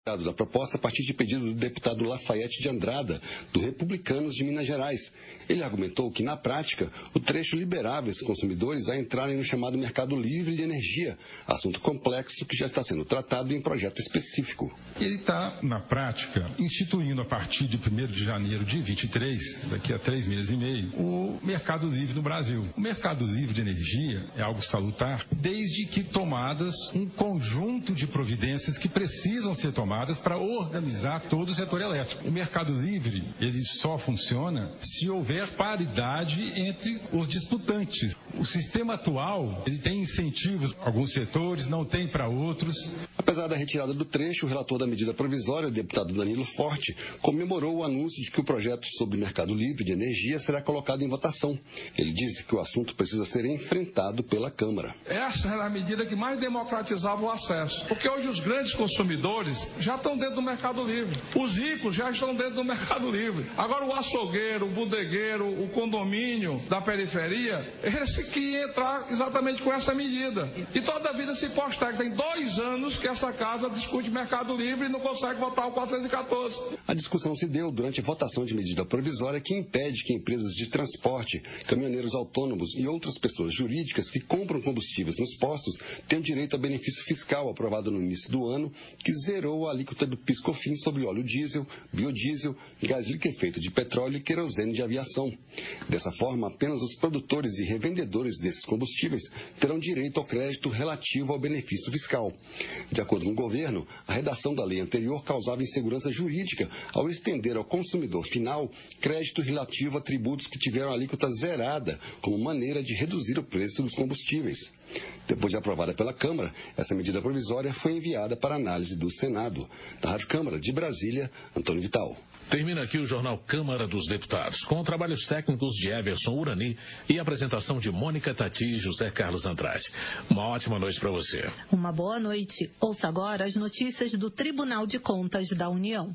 Da proposta a partir de pedido do deputado Lafayette de Andrada, do Republicanos de Minas Gerais. Ele argumentou que, na prática, o trecho liberava esses consumidores a entrarem no chamado mercado livre de energia, assunto complexo que já está sendo tratado em projeto específico. Ele está, na prática, instituindo a partir de 1º de janeiro de 23, daqui a 3 meses e meio, o mercado livre no Brasil. O mercado livre de energia é algo salutar, desde que tomadas um conjunto de providências que precisam ser tomadas para organizar todo o setor elétrico. O mercado livre, ele só funciona se houver paridade entre os disputantes. O sistema atual, ele tem incentivos, alguns setores não tem para outros. Apesar da retirada do trecho, o relator da medida provisória, o deputado Danilo Forte, comemorou o anúncio de que o projeto sobre mercado livre de energia será colocado em votação. Ele disse que o assunto precisa ser enfrentado pela Câmara. Essa era a medida que mais democratizava o acesso, porque hoje os grandes consumidores já estão dentro do mercado livre. Os ricos já estão dentro do mercado livre. Agora o açougueiro, o bodegueiro, o condomínio da periferia, esse que ia entrar exatamente com essa medida. E toda a vida se posterga. Tem 2 anos que essa casa discute mercado livre e não consegue votar o 414. A discussão se deu durante a votação de medida provisória que impede que empresas de transporte, caminhoneiros autônomos e outras pessoas jurídicas que compram combustíveis nos postos tenham direito a benefício fiscal aprovado no início do ano, que zerou a alíquota do PIS/COFINS sobre óleo diesel, biodiesel, gás liquefeito de petróleo e querosene de aviação. Dessa forma, apenas os produtores e revendedores desses combustíveis terão direito ao crédito relativo ao benefício fiscal. De acordo com o governo, a redação da lei anterior causava insegurança jurídica ao estender ao consumidor final crédito relativo a tributos que tiveram a alíquota zerada como maneira de reduzir o preço dos combustíveis. Depois de aprovada pela Câmara, essa medida provisória foi enviada para análise do Senado. Da Rádio Câmara de Brasília, Antônio Vital. Termina aqui o Jornal Câmara dos Deputados, com trabalhos técnicos de Everson Urani e apresentação de Mônica Tati e José Carlos Andrade. Uma ótima noite para você. Uma boa noite. Ouça agora as notícias do Tribunal de Contas da União.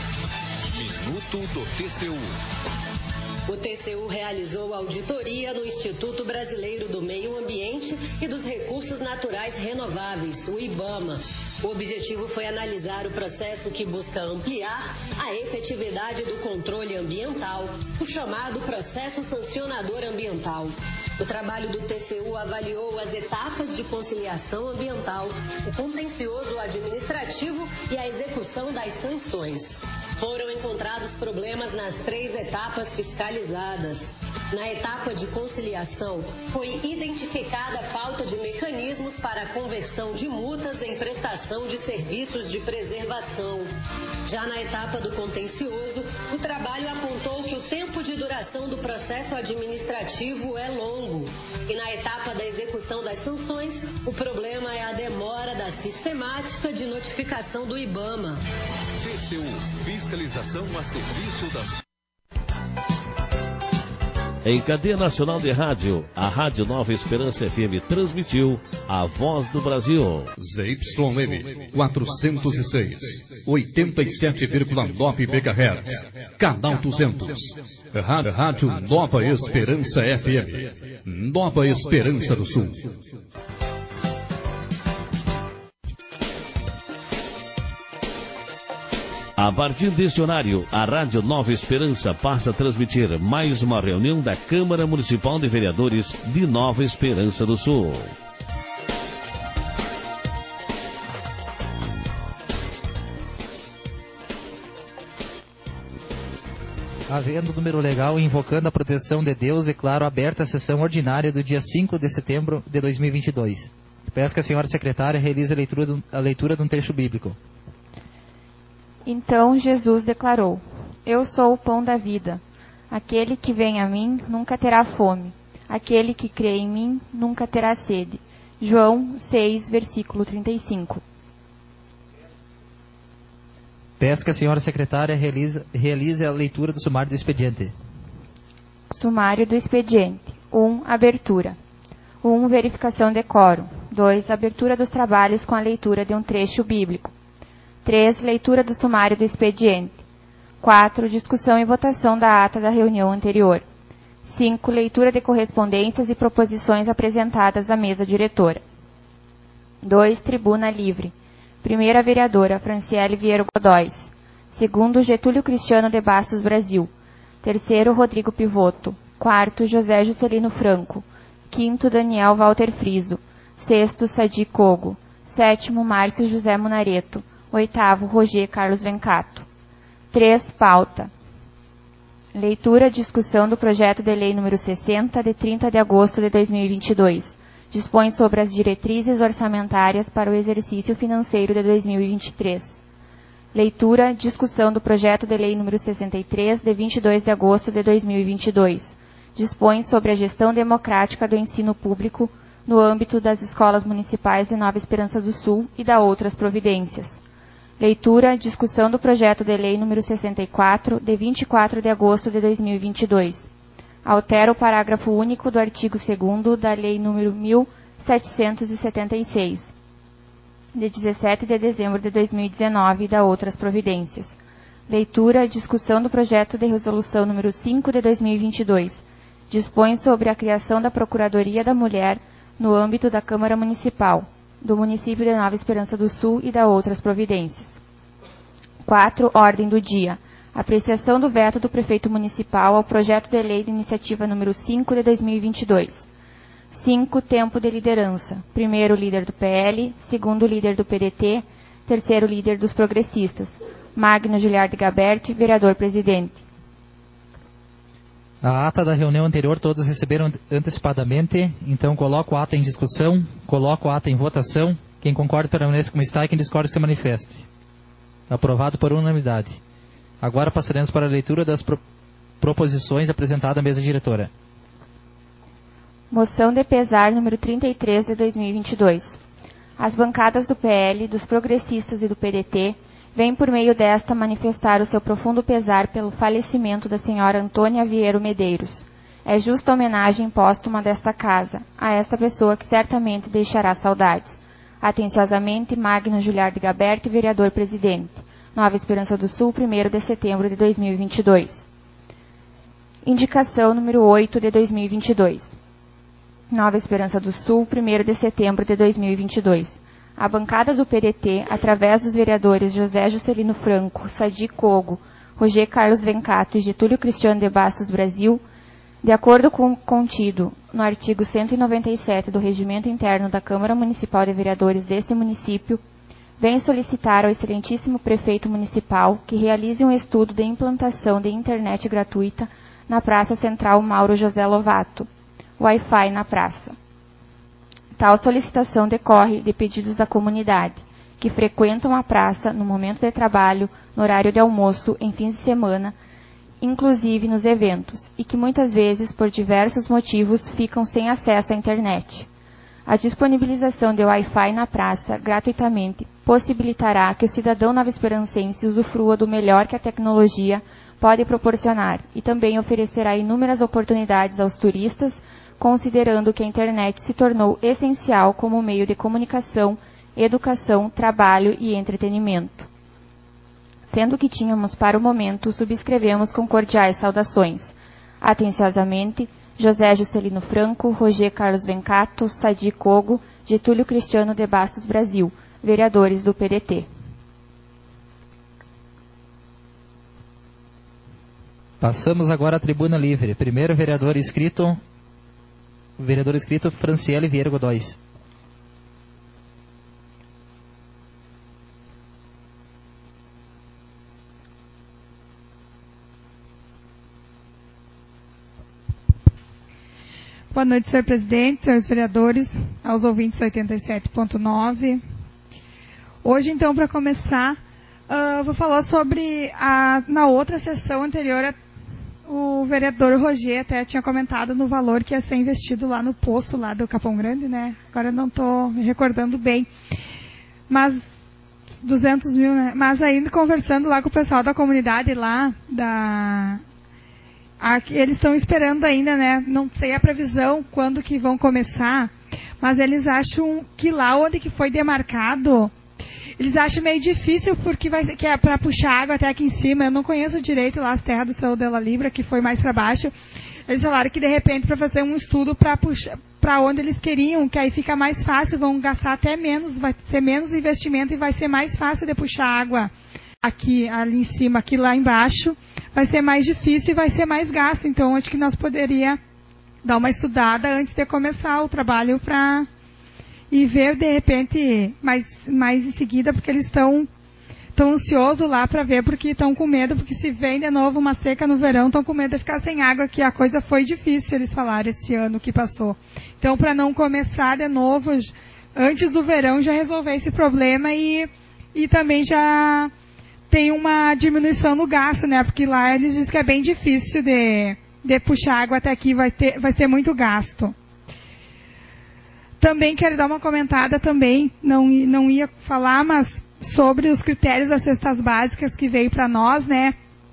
Minuto do TCU. O TCU realizou auditoria no Instituto Brasileiro do Meio Ambiente e dos Recursos Naturais Renováveis, o IBAMA. O objetivo foi analisar o processo que busca ampliar a efetividade do controle ambiental, o chamado processo sancionador ambiental. O trabalho do TCU avaliou as etapas de conciliação ambiental, o contencioso administrativo e a execução das sanções. Foram encontrados problemas nas 3 etapas fiscalizadas. Na etapa de conciliação, foi identificada a falta de mecanismos para a conversão de multas em prestação de serviços de preservação. Já na etapa do contencioso, o trabalho apontou que o tempo de duração do processo administrativo é longo. E na etapa da execução das sanções, o problema é a demora da sistemática de notificação do IBAMA. TCU, fiscalização a serviço das... Em cadeia nacional de rádio, a Rádio Nova Esperança FM transmitiu A Voz do Brasil. ZYM 406, 87,9 MHz, canal 200. Rádio Nova Esperança FM, Nova Esperança do Sul. A partir deste horário, a Rádio Nova Esperança passa a transmitir mais uma reunião da Câmara Municipal de Vereadores de Nova Esperança do Sul. Havendo número legal e invocando a proteção de Deus, declaro aberta a sessão ordinária do dia 5 de setembro de 2022. Peço que a senhora secretária realize a leitura de um trecho bíblico. Então Jesus declarou: Eu sou o pão da vida. Aquele que vem a mim nunca terá fome. Aquele que crê em mim nunca terá sede. João 6, versículo 35. Peço que a senhora secretária realize a leitura do sumário do expediente. Sumário do expediente. 1. Abertura. 1. Verificação de quórum. 2. Abertura dos trabalhos com a leitura de um trecho bíblico. 3. Leitura do sumário do expediente. 4. Discussão e votação da ata da reunião anterior. 5. Leitura de correspondências e proposições apresentadas à mesa diretora. 2. Tribuna livre. Primeira vereadora, Franciele Vieira Godóis. Segundo, Getúlio Cristiano de Bastos Brasil. Terceiro, Rodrigo Pivoto. Quarto, José Juscelino Franco. Quinto, Daniel Walter Friso. Sexto, Sadi Cogo. Sétimo, Márcio José Munareto. Oitavo, Roger Carlos Vencato. 3. Pauta. Leitura e discussão do projeto de lei número 60, de 30 de agosto de 2022. Dispõe sobre as diretrizes orçamentárias para o exercício financeiro de 2023. Leitura e discussão do projeto de lei número 63, de 22 de agosto de 2022. Dispõe sobre a gestão democrática do ensino público no âmbito das escolas municipais de Nova Esperança do Sul e da outras providências. Leitura e discussão do projeto de lei número 64, de 24 de agosto de 2022. Altera o parágrafo único do artigo 2º da lei número 1776, de 17 de dezembro de 2019 e da outras providências. Leitura e discussão do projeto de resolução número 5 de 2022. Dispõe sobre a criação da Procuradoria da Mulher no âmbito da Câmara Municipal, do município de Nova Esperança do Sul e da outras providências. 4. Ordem do dia. Apreciação do veto do prefeito municipal ao projeto de lei de iniciativa número 5 de 2022. 5. Tempo de liderança. Primeiro, líder do PL. Segundo, líder do PDT. Terceiro, líder dos progressistas. Magno Giliardi Gaberti, vereador-presidente. A ata da reunião anterior todos receberam antecipadamente, então coloco a ata em discussão, coloco a ata em votação. Quem concorda permaneça como está e quem discorda se manifeste. Aprovado por unanimidade. Agora passaremos para a leitura das proposições apresentadas à mesa diretora. Moção de pesar número 33 de 2022. As bancadas do PL, dos progressistas e do PDT vêm por meio desta manifestar o seu profundo pesar pelo falecimento da senhora Antônia Vieiro Medeiros. É justa homenagem póstuma desta casa, a esta pessoa que certamente deixará saudades. Atenciosamente, Magno Giliardi Gaberti, vereador-presidente. Nova Esperança do Sul, 1º de setembro de 2022. Indicação número 8 de 2022. Nova Esperança do Sul, 1º de setembro de 2022. A bancada do PDT, através dos vereadores José Juscelino Franco, Sadi Cogo, Roger Carlos Vencato e Getúlio Cristiano de Bastos Brasil, de acordo com o contido no artigo 197 do Regimento Interno da Câmara Municipal de Vereadores deste município, vem solicitar ao excelentíssimo prefeito municipal que realize um estudo de implantação de internet gratuita na Praça Central Mauro José Lovato, Wi-Fi na praça. Tal solicitação decorre de pedidos da comunidade, que frequentam a praça no momento de trabalho, no horário de almoço, em fins de semana, inclusive nos eventos, e que muitas vezes, por diversos motivos, ficam sem acesso à internet. A disponibilização de Wi-Fi na praça, gratuitamente, possibilitará que o cidadão nova-esperancense usufrua do melhor que a tecnologia pode proporcionar e também oferecerá inúmeras oportunidades aos turistas, considerando que a internet se tornou essencial como meio de comunicação, educação, trabalho e entretenimento. Sendo que tínhamos para o momento, subscrevemos com cordiais saudações. Atenciosamente, José Juscelino Franco, Roger Carlos Vencato, Sadi Cogo, Getúlio Cristiano de Bastos Brasil, vereadores do PDT. Passamos agora à tribuna livre. Primeiro vereador inscrito Franciele Vieira Godóis. Boa noite, senhor presidente, senhores vereadores, aos ouvintes 87.9. Hoje, então, para começar, vou falar sobre na outra sessão anterior, o vereador Roger até tinha comentado no valor que ia ser investido lá no poço lá do Capão Grande, né? Agora eu não estou me recordando bem. Mas 200 mil, né? Mas ainda conversando lá com o pessoal da comunidade lá, eles estão esperando ainda, né? Não sei a previsão, quando que vão começar, mas eles acham que lá onde que foi demarcado, eles acham meio difícil porque que é para puxar água até aqui em cima. Eu não conheço direito lá as terras do Seu Della Libra, que foi mais para baixo. Eles falaram que, de repente, para fazer um estudo para puxar para onde eles queriam, que aí fica mais fácil, vão gastar até menos, vai ser menos investimento e vai ser mais fácil de puxar água aqui, ali em cima, aqui lá embaixo. Vai ser mais difícil e vai ser mais gasto. Então, acho que nós poderíamos dar uma estudada antes de começar o trabalho e ver, de repente, mais em seguida, porque eles estão ansiosos lá para ver, porque estão com medo, porque se vem de novo uma seca no verão, estão com medo de ficar sem água, que a coisa foi difícil, eles falaram, esse ano que passou. Então, para não começar de novo, antes do verão, já resolver esse problema e também já tem uma diminuição no gasto, né? Porque lá eles dizem que é bem difícil de puxar água até aqui, vai ser muito gasto. Também quero dar uma comentada também, não ia falar, mas sobre os critérios das cestas básicas que veio para nós, né?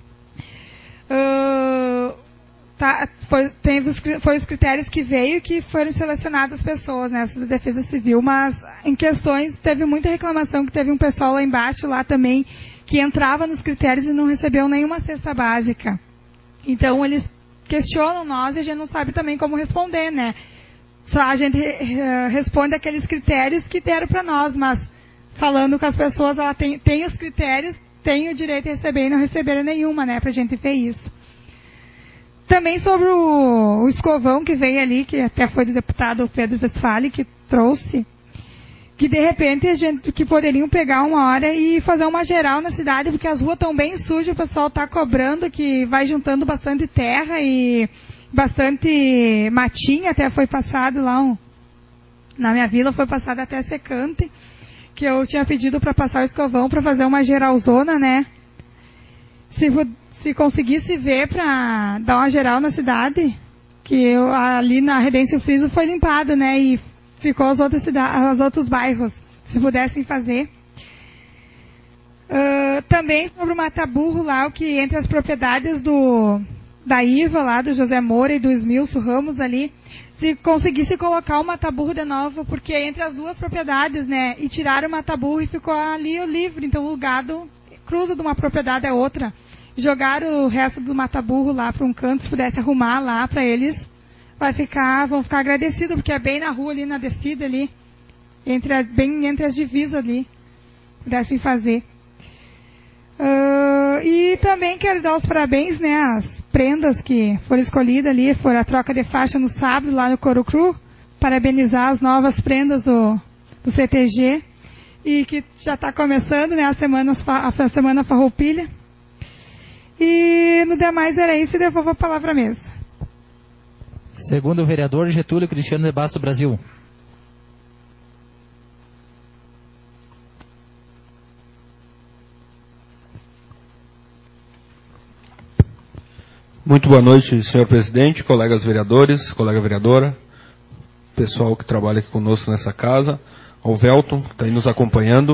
Foi os critérios que veio e que foram selecionadas as pessoas, né? Da Defesa Civil, mas em questões, teve muita reclamação que teve um pessoal lá embaixo, lá também, que entrava nos critérios e não recebeu nenhuma cesta básica. Então, eles questionam nós e a gente não sabe também como responder, né? Só a gente responde aqueles critérios que deram para nós, mas falando com as pessoas, ela tem os critérios, tem o direito de receber e não receberam nenhuma, né, pra gente ver isso. Também sobre o escovão que veio ali, que até foi do deputado Pedro Westphalen que trouxe, que de repente que poderiam pegar uma hora e fazer uma geral na cidade, porque as ruas estão bem sujas, o pessoal está cobrando, que vai juntando bastante terra e bastante matinha, até foi passado lá, na minha vila foi passado até secante, que eu tinha pedido para passar o escovão para fazer uma geralzona, né? Se conseguisse ver para dar uma geral na cidade, que ali na Redêncio Friso foi limpado, né? E ficou os outros bairros, se pudessem fazer. Também sobre o mata-burro lá, o que entre as propriedades da Iva lá, do José Moura e do Esmilson Ramos ali, se conseguisse colocar o mata-burro de novo, porque entre as duas propriedades, né, e tiraram o mata-burro e ficou ali o livre, então o gado cruza de uma propriedade a outra. Jogaram o resto do mata-burro lá para um canto, se pudesse arrumar lá para eles, vão ficar agradecidos, porque é bem na rua ali, na descida ali, bem entre as divisas ali, pudessem fazer. E também quero dar os parabéns, né, às prendas que foram escolhidas ali, foi a troca de faixa no sábado lá no Corocru, parabenizar as novas prendas do CTG, e que já está começando, né, a semana Farroupilha. E no demais era isso, e devolvo a palavra à mesa. Segundo o vereador Getúlio Cristiano de Basto Brasil. Muito boa noite, senhor presidente, colegas vereadores, colega vereadora, pessoal que trabalha aqui conosco nessa casa, ao Velton, que está aí nos acompanhando.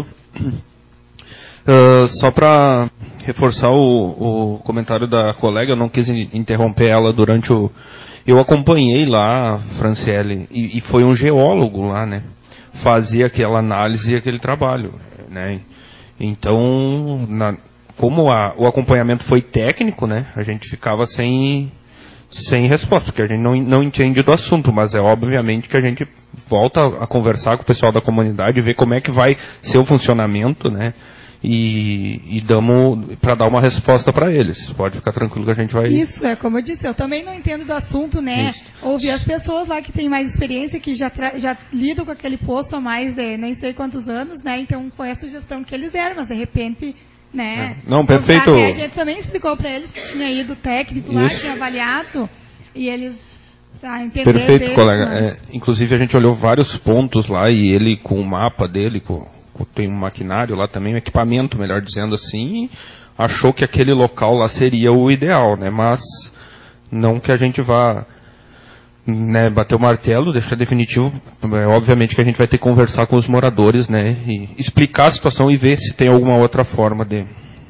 Só para reforçar o comentário da colega, eu não quis interromper ela durante eu acompanhei lá a Franciele, e foi um geólogo lá, né? Fazia aquela análise e aquele trabalho, né? Então, como o acompanhamento foi técnico, né? A gente ficava sem resposta, porque a gente não entende do assunto, mas é obviamente que a gente volta a conversar com o pessoal da comunidade, ver como é que vai ser o funcionamento, né? E damos para dar uma resposta para eles. Pode ficar tranquilo que a gente vai... Isso, como eu disse, eu também não entendo do assunto, né? Isso. Ouvir as pessoas lá que têm mais experiência, que já lidam com aquele poço há mais de nem sei quantos anos, né? Então foi a sugestão que eles deram, mas de repente, né? Não, perfeito. A gente também explicou para eles que tinha ido técnico lá, tinha avaliado, e eles entenderam. Perfeito, deles, colega. mas... Inclusive a gente olhou vários pontos lá, e ele com o mapa dele, tem um maquinário lá também, um equipamento, melhor dizendo assim, e achou que aquele local lá seria o ideal, né? Mas não que a gente vá, né, bater o martelo, deixar definitivo. Obviamente que a gente vai ter que conversar com os moradores, né, e explicar a situação e ver se tem alguma outra forma de...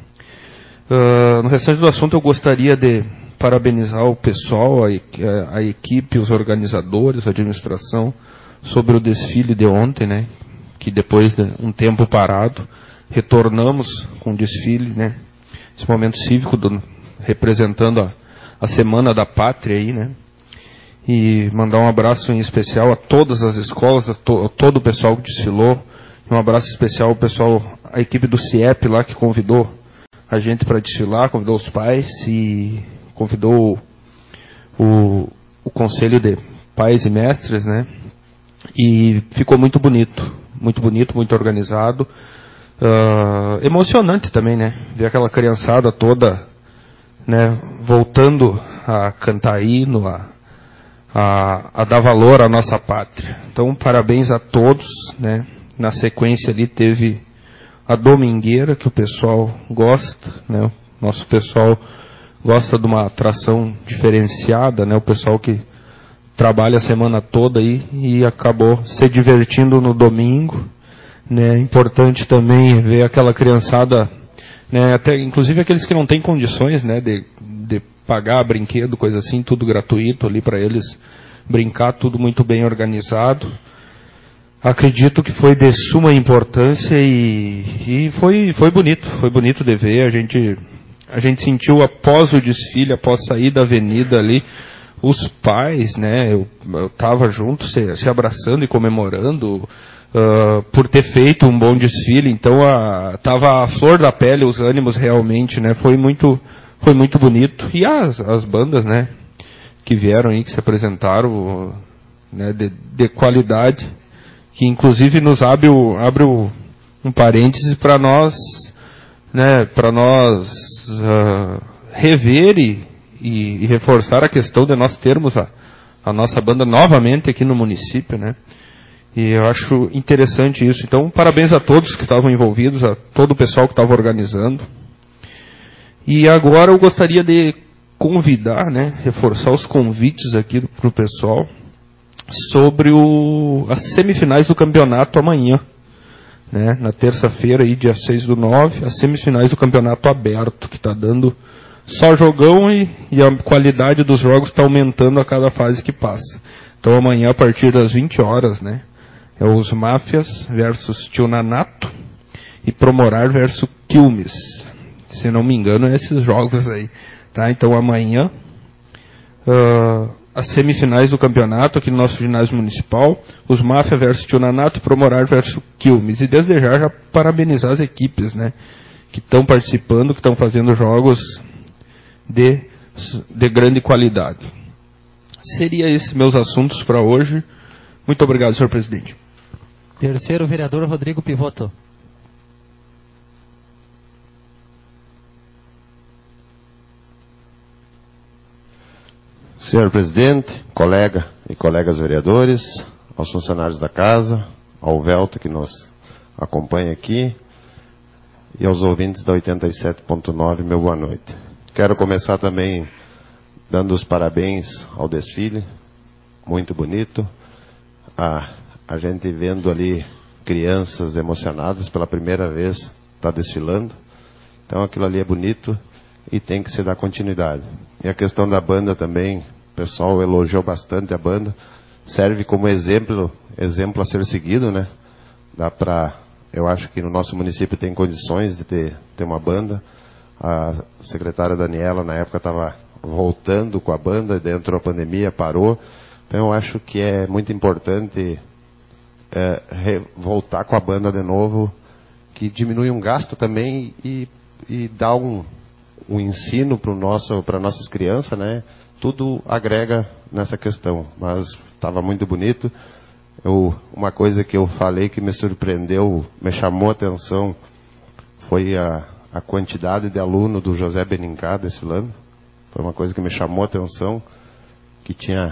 No restante do assunto eu gostaria de parabenizar o pessoal, a equipe, os organizadores, a administração, sobre o desfile de ontem, né, que depois de um tempo parado, retornamos com o desfile, né, esse momento cívico representando a Semana da Pátria aí, né? E mandar um abraço em especial a todas as escolas, a todo o pessoal que desfilou. Um abraço especial ao pessoal, a equipe do CIEP lá que convidou a gente para desfilar, convidou os pais e convidou o Conselho de Pais e Mestres, né? E ficou muito bonito, muito organizado. Emocionante também, né? Ver aquela criançada toda, né, voltando a cantar hino, a dar valor à nossa pátria. Então, parabéns a todos, né? Na sequência ali teve a domingueira, que o pessoal gosta, né? O nosso pessoal gosta de uma atração diferenciada, né? O pessoal que trabalha a semana toda aí e acabou se divertindo no domingo, né? Importante também ver aquela criançada, né? Até inclusive aqueles que não têm condições, né? De pagar brinquedo, coisa assim, tudo gratuito ali para eles brincar, tudo muito bem organizado. Acredito que foi de suma importância e foi bonito de ver. A gente sentiu após o desfile, após sair da avenida ali, os pais, né, eu tava junto, se abraçando e comemorando, por ter feito um bom desfile. Então tava a flor da pele, os ânimos realmente, né, foi muito bonito. E as bandas, né, que vieram aí, que se apresentaram, né, de qualidade, que inclusive nos abre um parêntese para nós, né, rever e reforçar a questão de nós termos a nossa banda novamente aqui no município, né? E eu acho interessante isso. Então, parabéns a todos que estavam envolvidos, a todo o pessoal que estava organizando. E agora eu gostaria de convidar, né, reforçar os convites aqui para o pessoal sobre as semifinais do campeonato amanhã, né? Na terça-feira, aí, dia 6/9, as semifinais do campeonato aberto, que está dando só jogão e a qualidade dos jogos está aumentando a cada fase que passa. Então amanhã, a partir das 20 horas, né, é os Máfias versus Tio Nanato e Promorar versus Quilmes. Se não me engano, é esses jogos aí, tá? Então amanhã, as semifinais do campeonato aqui no nosso ginásio municipal, os Máfia versus Tio Nanato e Promorar versus Quilmes. E desde já parabenizar as equipes, né, que estão participando, que estão fazendo jogos de grande qualidade. Seria esses meus assuntos para hoje. Muito obrigado, senhor presidente. Terceiro vereador Rodrigo Pivotto. Senhor presidente, colega e colegas vereadores, aos funcionários da casa, ao Velto que nos acompanha aqui e aos ouvintes da 87.9, meu boa noite. Quero começar também dando os parabéns ao desfile, muito bonito. A gente vendo ali crianças emocionadas pela primeira vez, está desfilando. Então aquilo ali é bonito e tem que se dar continuidade. E a questão da banda também, o pessoal elogiou bastante a banda. Serve como exemplo a ser seguido, né? Eu acho que no nosso município tem condições de ter uma banda. A secretária Daniela, na época, estava voltando com a banda, dentro da pandemia, parou. Então, eu acho que é muito importante voltar com a banda de novo, que diminui um gasto também e dá um ensino para nossas crianças, né? Tudo agrega nessa questão. Mas estava muito bonito. Uma coisa que eu falei que me surpreendeu, me chamou a atenção, foi a quantidade de aluno do José Benincá desfilando. Foi uma coisa que me chamou a atenção, que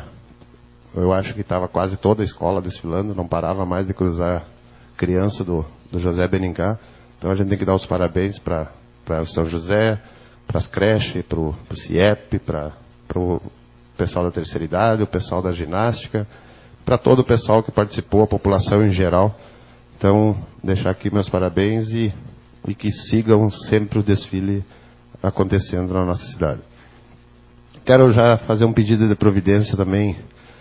eu acho que estava quase toda a escola desfilando, não parava mais de cruzar criança do José Benincá. Então a gente tem que dar os parabéns para São José, para as creches, para o CIEP, para o pessoal da terceira idade, o pessoal da ginástica, para todo o pessoal que participou, a população em geral. Então, deixar aqui meus parabéns e que sigam sempre o desfile acontecendo na nossa cidade. Quero já fazer um pedido de providência também,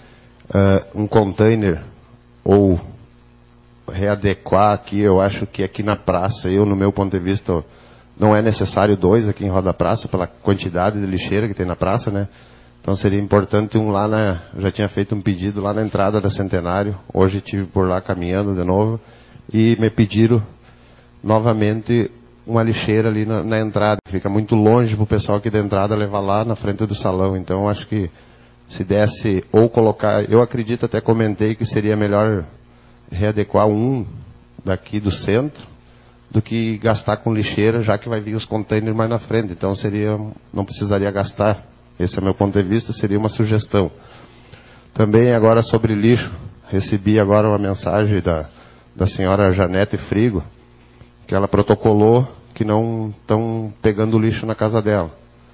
um container, ou readequar aqui, eu acho que aqui na praça, no meu ponto de vista, não é necessário 2 aqui em Roda Praça, pela quantidade de lixeira que tem na praça, né? Então seria importante um lá eu já tinha feito um pedido lá na entrada da Centenário, hoje estive por lá caminhando de novo, e me pediram novamente uma lixeira ali na entrada, que fica muito longe para o pessoal aqui da entrada levar lá na frente do salão. Então acho que se desse, ou colocar, eu acredito, até comentei que seria melhor readequar um daqui do centro, do que gastar com lixeira, já que vai vir os containers mais na frente. Então não precisaria gastar. Esse é o meu ponto de vista, seria uma sugestão. Também agora sobre lixo, recebi agora uma mensagem da senhora Janete Frigo, que ela protocolou que não estão pegando lixo na casa dela.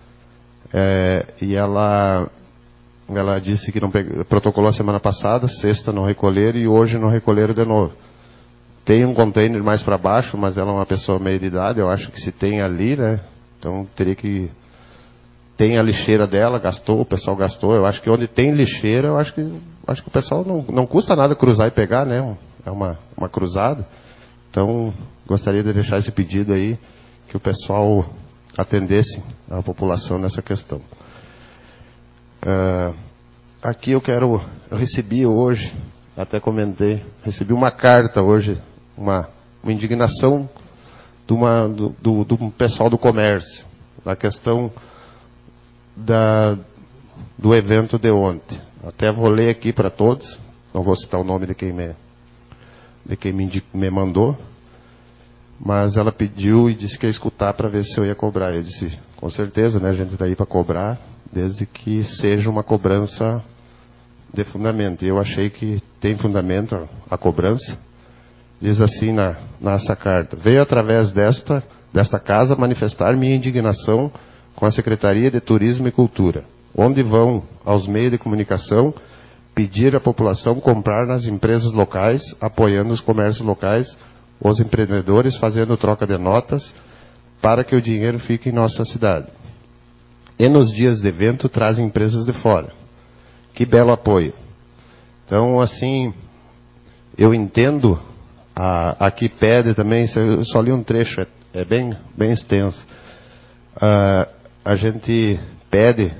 E ela disse que não protocolou a semana passada, sexta não recolheram e hoje não recolheram de novo. Tem um container mais para baixo, mas ela é uma pessoa meia de idade, eu acho que se tem ali, né? Então teria que... Tem a lixeira dela, o pessoal gastou. Eu acho que onde tem lixeira, eu acho que o pessoal não custa nada cruzar e pegar, né? É uma cruzada. Então, gostaria de deixar esse pedido aí, que o pessoal atendesse a população nessa questão. Aqui eu recebi hoje, até comentei, recebi uma carta hoje, uma indignação do pessoal do comércio, na questão do evento de ontem. Até vou ler aqui para todos, não vou citar o nome de quem me mandou, mas ela pediu e disse que ia escutar para ver se eu ia cobrar. Eu disse, com certeza, né, a gente está aí para cobrar, desde que seja uma cobrança de fundamento. E eu achei que tem fundamento a cobrança. Diz assim nessa carta: veio através desta casa manifestar minha indignação com a Secretaria de Turismo e Cultura, onde vão aos meios de comunicação pedir à população comprar nas empresas locais, apoiando os comércios locais, os empreendedores fazendo troca de notas para que o dinheiro fique em nossa cidade. E nos dias de evento trazem empresas de fora. Que belo apoio. Então, assim, eu entendo, aqui pede também, eu só li um trecho, é bem extenso. A gente pede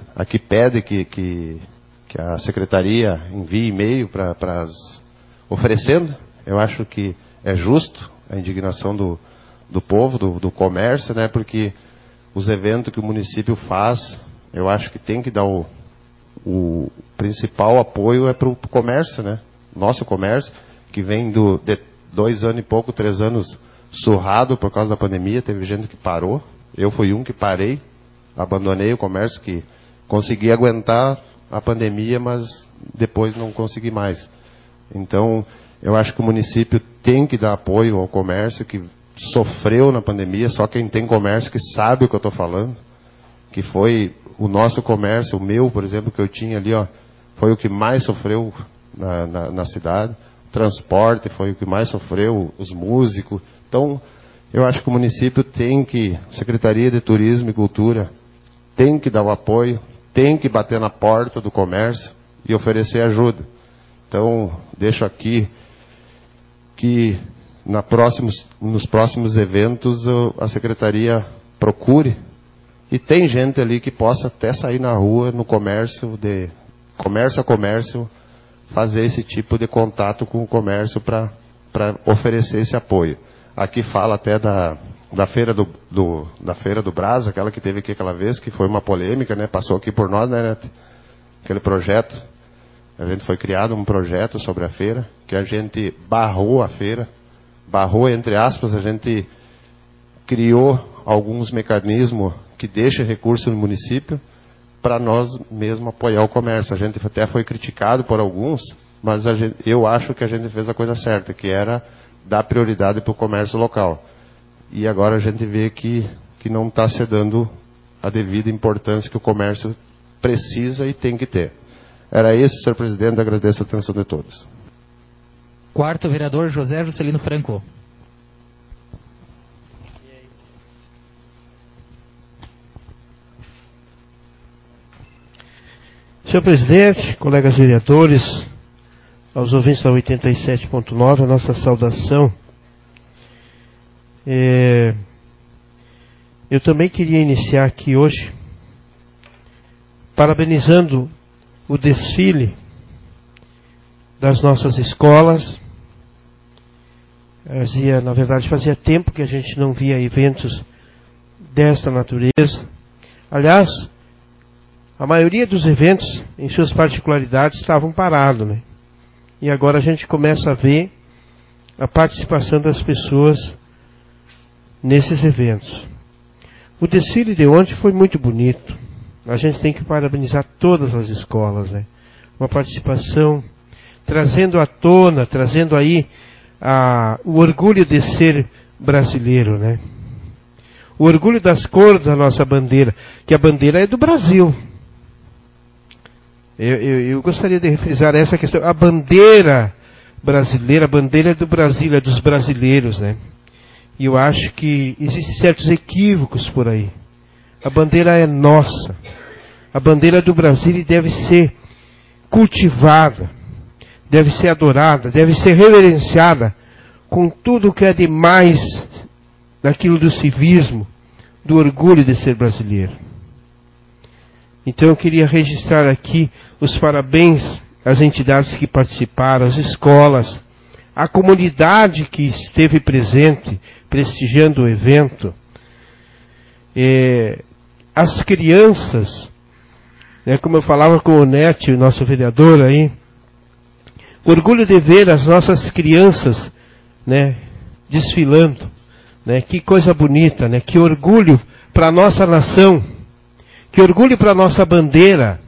que a Secretaria envie e-mail para oferecendo. Eu acho que é justo a indignação do povo, do comércio, né? Porque os eventos que o município faz, eu acho que tem que dar o principal apoio é para o comércio, né? Nosso comércio, que vem de 2 anos e pouco, 3 anos surrado por causa da pandemia, teve gente que parou. Eu fui um que parei, abandonei o comércio, que consegui aguentar a pandemia, mas depois não consegui mais. Então, eu acho que o município tem que dar apoio ao comércio que sofreu na pandemia. Só quem tem comércio que sabe o que eu estou falando, que foi o nosso comércio, o meu, por exemplo, que eu tinha ali, foi o que mais sofreu na cidade. Transporte foi o que mais sofreu, os músicos. Então, eu acho que o município Secretaria de Turismo e Cultura, tem que dar o apoio, tem que bater na porta do comércio e oferecer ajuda. Então, deixo aqui que nos próximos eventos a Secretaria procure, e tem gente ali que possa até sair na rua, no comércio, de comércio a comércio, fazer esse tipo de contato com o comércio para oferecer esse apoio. Aqui fala até da feira da Feira do Brás, aquela que teve aqui aquela vez, que foi uma polêmica, né? Passou aqui por nós, né? Aquele projeto. A gente foi criado um projeto sobre a feira, que a gente barrou a feira. Barrou, entre aspas, a gente criou alguns mecanismos que deixam recurso no município para nós mesmos apoiar o comércio. A gente até foi criticado por alguns, mas eu acho que a gente fez a coisa certa, que era dar prioridade para o comércio local. E agora a gente vê que não está se dando a devida importância que o comércio precisa e tem que ter. Era isso, senhor presidente, agradeço a atenção de todos. Quarto vereador José Juscelino Franco. Senhor presidente, colegas vereadores, aos ouvintes da 87.9, a nossa saudação. eu também queria iniciar aqui hoje parabenizando o desfile das nossas escolas. Na verdade, fazia tempo que a gente não via eventos desta natureza. Aliás, a maioria dos eventos, em suas particularidades, estavam parados, né? E agora a gente começa a ver a participação das pessoas nesses eventos. O desfile de ontem foi muito bonito. A gente tem que parabenizar todas as escolas, né? Uma participação trazendo à tona, trazendo aí o orgulho de ser brasileiro, né? O orgulho das cores da nossa bandeira, que a bandeira é do Brasil. Eu gostaria de frisar essa questão. A bandeira brasileira, a bandeira é do Brasil, é dos brasileiros, né? E eu acho que existem certos equívocos por aí. A bandeira é nossa. A bandeira do Brasil deve ser cultivada, deve ser adorada, deve ser reverenciada com tudo que é de mais daquilo do civismo, do orgulho de ser brasileiro. Então eu queria registrar aqui os parabéns às entidades que participaram, às escolas, à comunidade que esteve presente, prestigiando o evento, as crianças, né, como eu falava com o Neto, o nosso vereador aí, orgulho de ver as nossas crianças, né, desfilando, né, que coisa bonita, né, que orgulho para a nossa nação, que orgulho para a nossa bandeira,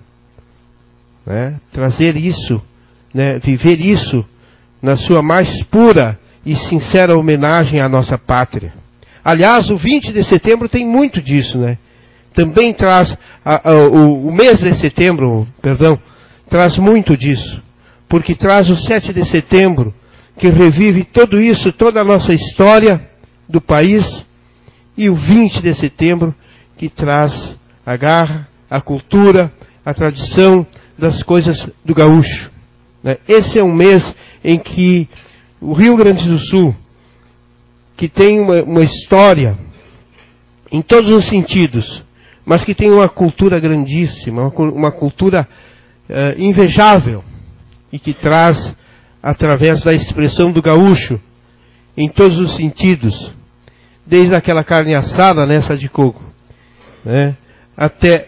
né, trazer isso, né, viver isso na sua mais pura e sincera homenagem à nossa pátria. Aliás, o 20 de setembro tem muito disso, né? Também traz, o mês de setembro, traz muito disso. Porque traz o 7 de setembro, que revive tudo isso, toda a nossa história do país, e o 20 de setembro, que traz a garra, a cultura, a tradição das coisas do gaúcho. Né? Esse é um mês em que o Rio Grande do Sul, que tem uma história em todos os sentidos, mas que tem uma cultura grandíssima, uma cultura invejável, e que traz, através da expressão do gaúcho, em todos os sentidos, desde aquela carne assada, nessa de coco, né, até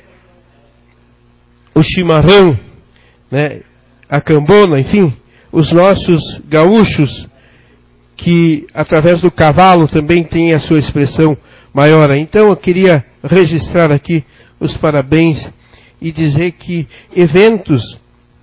o chimarrão, né, a cambona, enfim, os nossos gaúchos, que através do cavalo também tem a sua expressão maior. Então eu queria registrar aqui os parabéns e dizer que eventos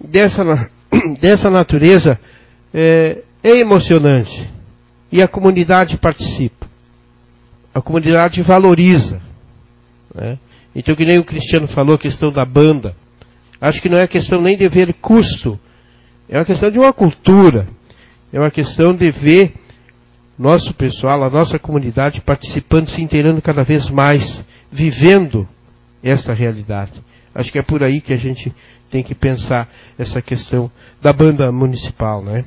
dessa natureza é emocionante. E a comunidade participa. A comunidade valoriza. Né? Então, que nem o Cristiano falou, a questão da banda. Acho que não é questão nem de ver custo. É uma questão de uma cultura. É uma questão de ver nosso pessoal, a nossa comunidade participando, se inteirando cada vez mais, vivendo essa realidade. Acho que é por aí que a gente tem que pensar essa questão da banda municipal, né?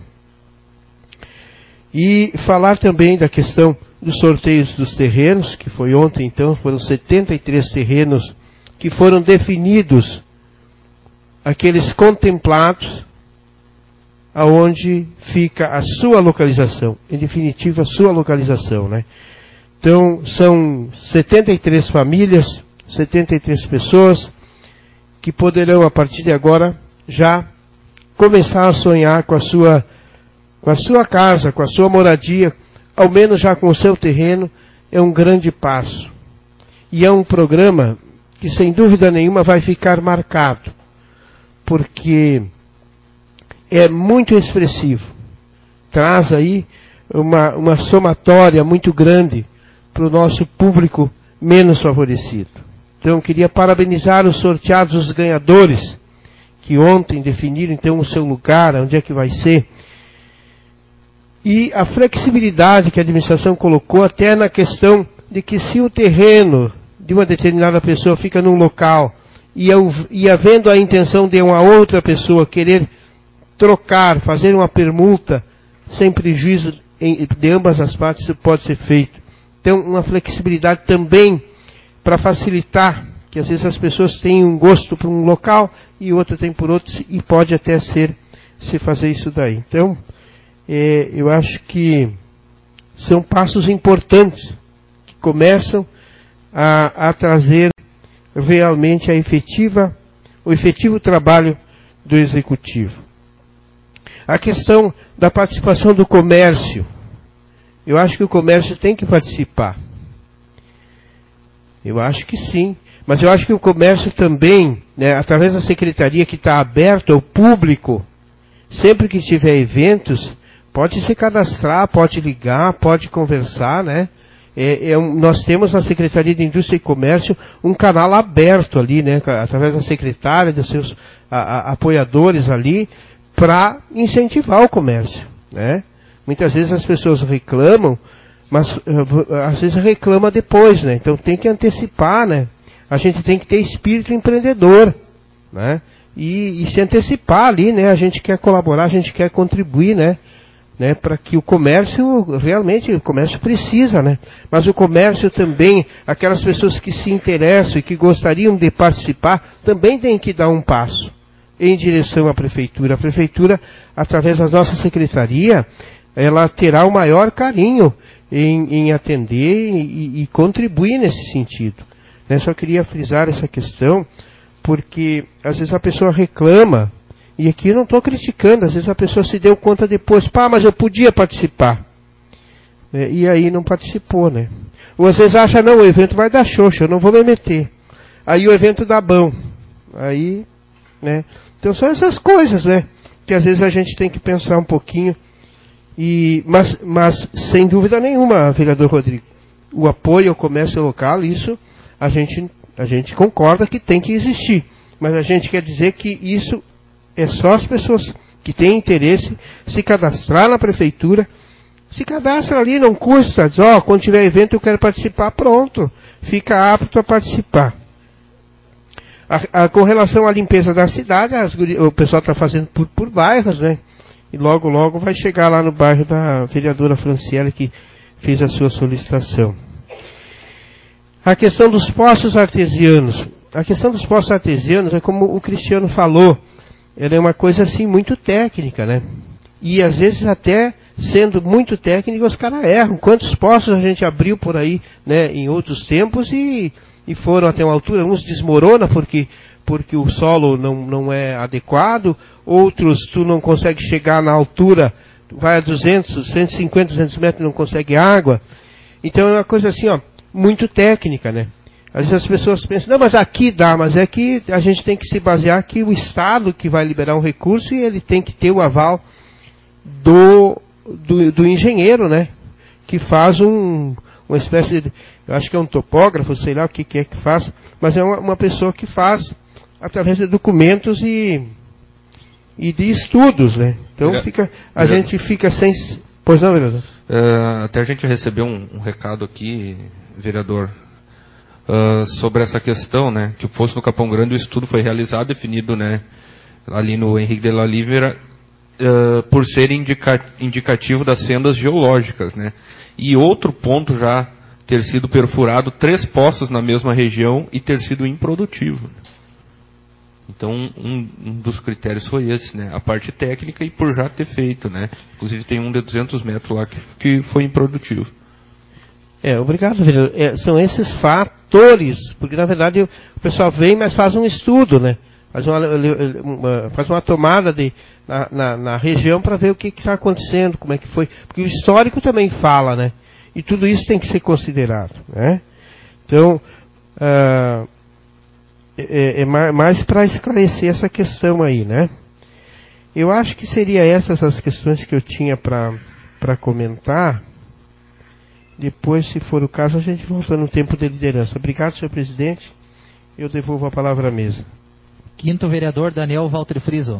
E falar também da questão dos sorteios dos terrenos, que foi ontem, então, foram 73 terrenos que foram definidos, aqueles contemplados, aonde fica a sua localização, em definitiva a sua localização, né? Então, são 73 famílias, 73 pessoas, que poderão, a partir de agora, já começar a sonhar com a sua casa, com a sua moradia, ao menos já com o seu terreno. É um grande passo. E é um programa que, sem dúvida nenhuma, vai ficar marcado, porque é muito expressivo. Traz aí uma somatória muito grande para o nosso público menos favorecido. Então, eu queria parabenizar os sorteados, os ganhadores, que ontem definiram, então, o seu lugar, onde é que vai ser. E a flexibilidade que a administração colocou até na questão de que, se o terreno de uma determinada pessoa fica num local e havendo a intenção de uma outra pessoa querer trocar, fazer uma permuta, sem prejuízo de ambas as partes, isso pode ser feito. Então, uma flexibilidade também para facilitar, que às vezes as pessoas têm um gosto por um local e outra tem por outro, e pode até se fazer isso daí. Então, eu acho que são passos importantes que começam a trazer realmente o efetivo trabalho do Executivo. A questão da participação do comércio. Eu acho que o comércio tem que participar. Eu acho que sim. Mas eu acho que o comércio também, né, através da secretaria que está aberto ao público, sempre que tiver eventos, pode se cadastrar, pode ligar, pode conversar, né? Nós temos na Secretaria de Indústria e Comércio um canal aberto ali, né, através da secretária, dos seus apoiadores ali, para incentivar o comércio, né? Muitas vezes as pessoas reclamam, mas às vezes reclama depois, né? Então tem que antecipar, né? A gente tem que ter espírito empreendedor, né? E se antecipar ali, né? A gente quer colaborar, a gente quer contribuir, né? Para que o comércio, realmente, o comércio precisa, né? Mas o comércio também, aquelas pessoas que se interessam e que gostariam de participar, também tem que dar um passo em direção à Prefeitura. A Prefeitura, através da nossa Secretaria, ela terá o maior carinho em atender e contribuir nesse sentido. Só queria frisar essa questão, porque às vezes a pessoa reclama, e aqui eu não estou criticando, às vezes a pessoa se deu conta depois, mas eu podia participar. E aí não participou, né? Ou às vezes acha, não, o evento vai dar xoxa, eu não vou me meter. Aí o evento dá bom. Aí, né? Então são essas coisas, né? Que às vezes a gente tem que pensar um pouquinho. Mas sem dúvida nenhuma, vereador Rodrigo, o apoio ao comércio local, isso a gente concorda que tem que existir. Mas a gente quer dizer que isso é só as pessoas que têm interesse se cadastrar na prefeitura. Se cadastra ali, não custa. Diz, quando tiver evento eu quero participar, pronto. Fica apto a participar. Com relação à limpeza da cidade, o pessoal está fazendo por bairros, né? E logo, logo vai chegar lá no bairro da vereadora Franciele, que fez a sua solicitação. A questão dos poços artesianos. A questão dos poços artesianos é como o Cristiano falou. Ela é uma coisa assim muito técnica, né? E às vezes até sendo muito técnica os caras erram. Quantos poços a gente abriu por aí, né, em outros tempos e foram até uma altura, uns desmorona porque o solo não é adequado, outros tu não consegue chegar na altura, vai a 200, 150, 200 metros e não consegue água. Então é uma coisa assim, muito técnica, né? Às vezes as pessoas pensam, não, mas aqui dá, mas é que a gente tem que se basear que o Estado que vai liberar um recurso e ele tem que ter o aval do engenheiro, né? Que faz uma espécie de, eu acho que é um topógrafo, sei lá o que é que faz, mas é uma pessoa que faz através de documentos e de estudos, né? Então a gente fica sem... Pois não, vereador? Até a gente recebeu um recado aqui, vereador, sobre essa questão, né? Que o Poço no Capão Grande, o estudo foi realizado, definido, né? Ali no Henrique de la Lívera, por ser indicativo das fendas geológicas, né? E outro ponto já ter sido perfurado 3 poços na mesma região e ter sido improdutivo. Então, um dos critérios foi esse, né? A parte técnica e por já ter feito, né? Inclusive tem um de 200 metros lá que foi improdutivo. Obrigado, vereador. São esses fatores, porque na verdade o pessoal vem, mas faz um estudo, né? Faz uma tomada na região para ver o que está acontecendo, como é que foi. Porque o histórico também fala, né? E tudo isso tem que ser considerado, né? Então, mais para esclarecer essa questão aí, né? Eu acho que seria essas as questões que eu tinha para comentar. Depois, se for o caso, a gente volta no tempo de liderança. Obrigado, senhor presidente. Eu devolvo a palavra à mesa. Quinto vereador, Daniel Walter Friso.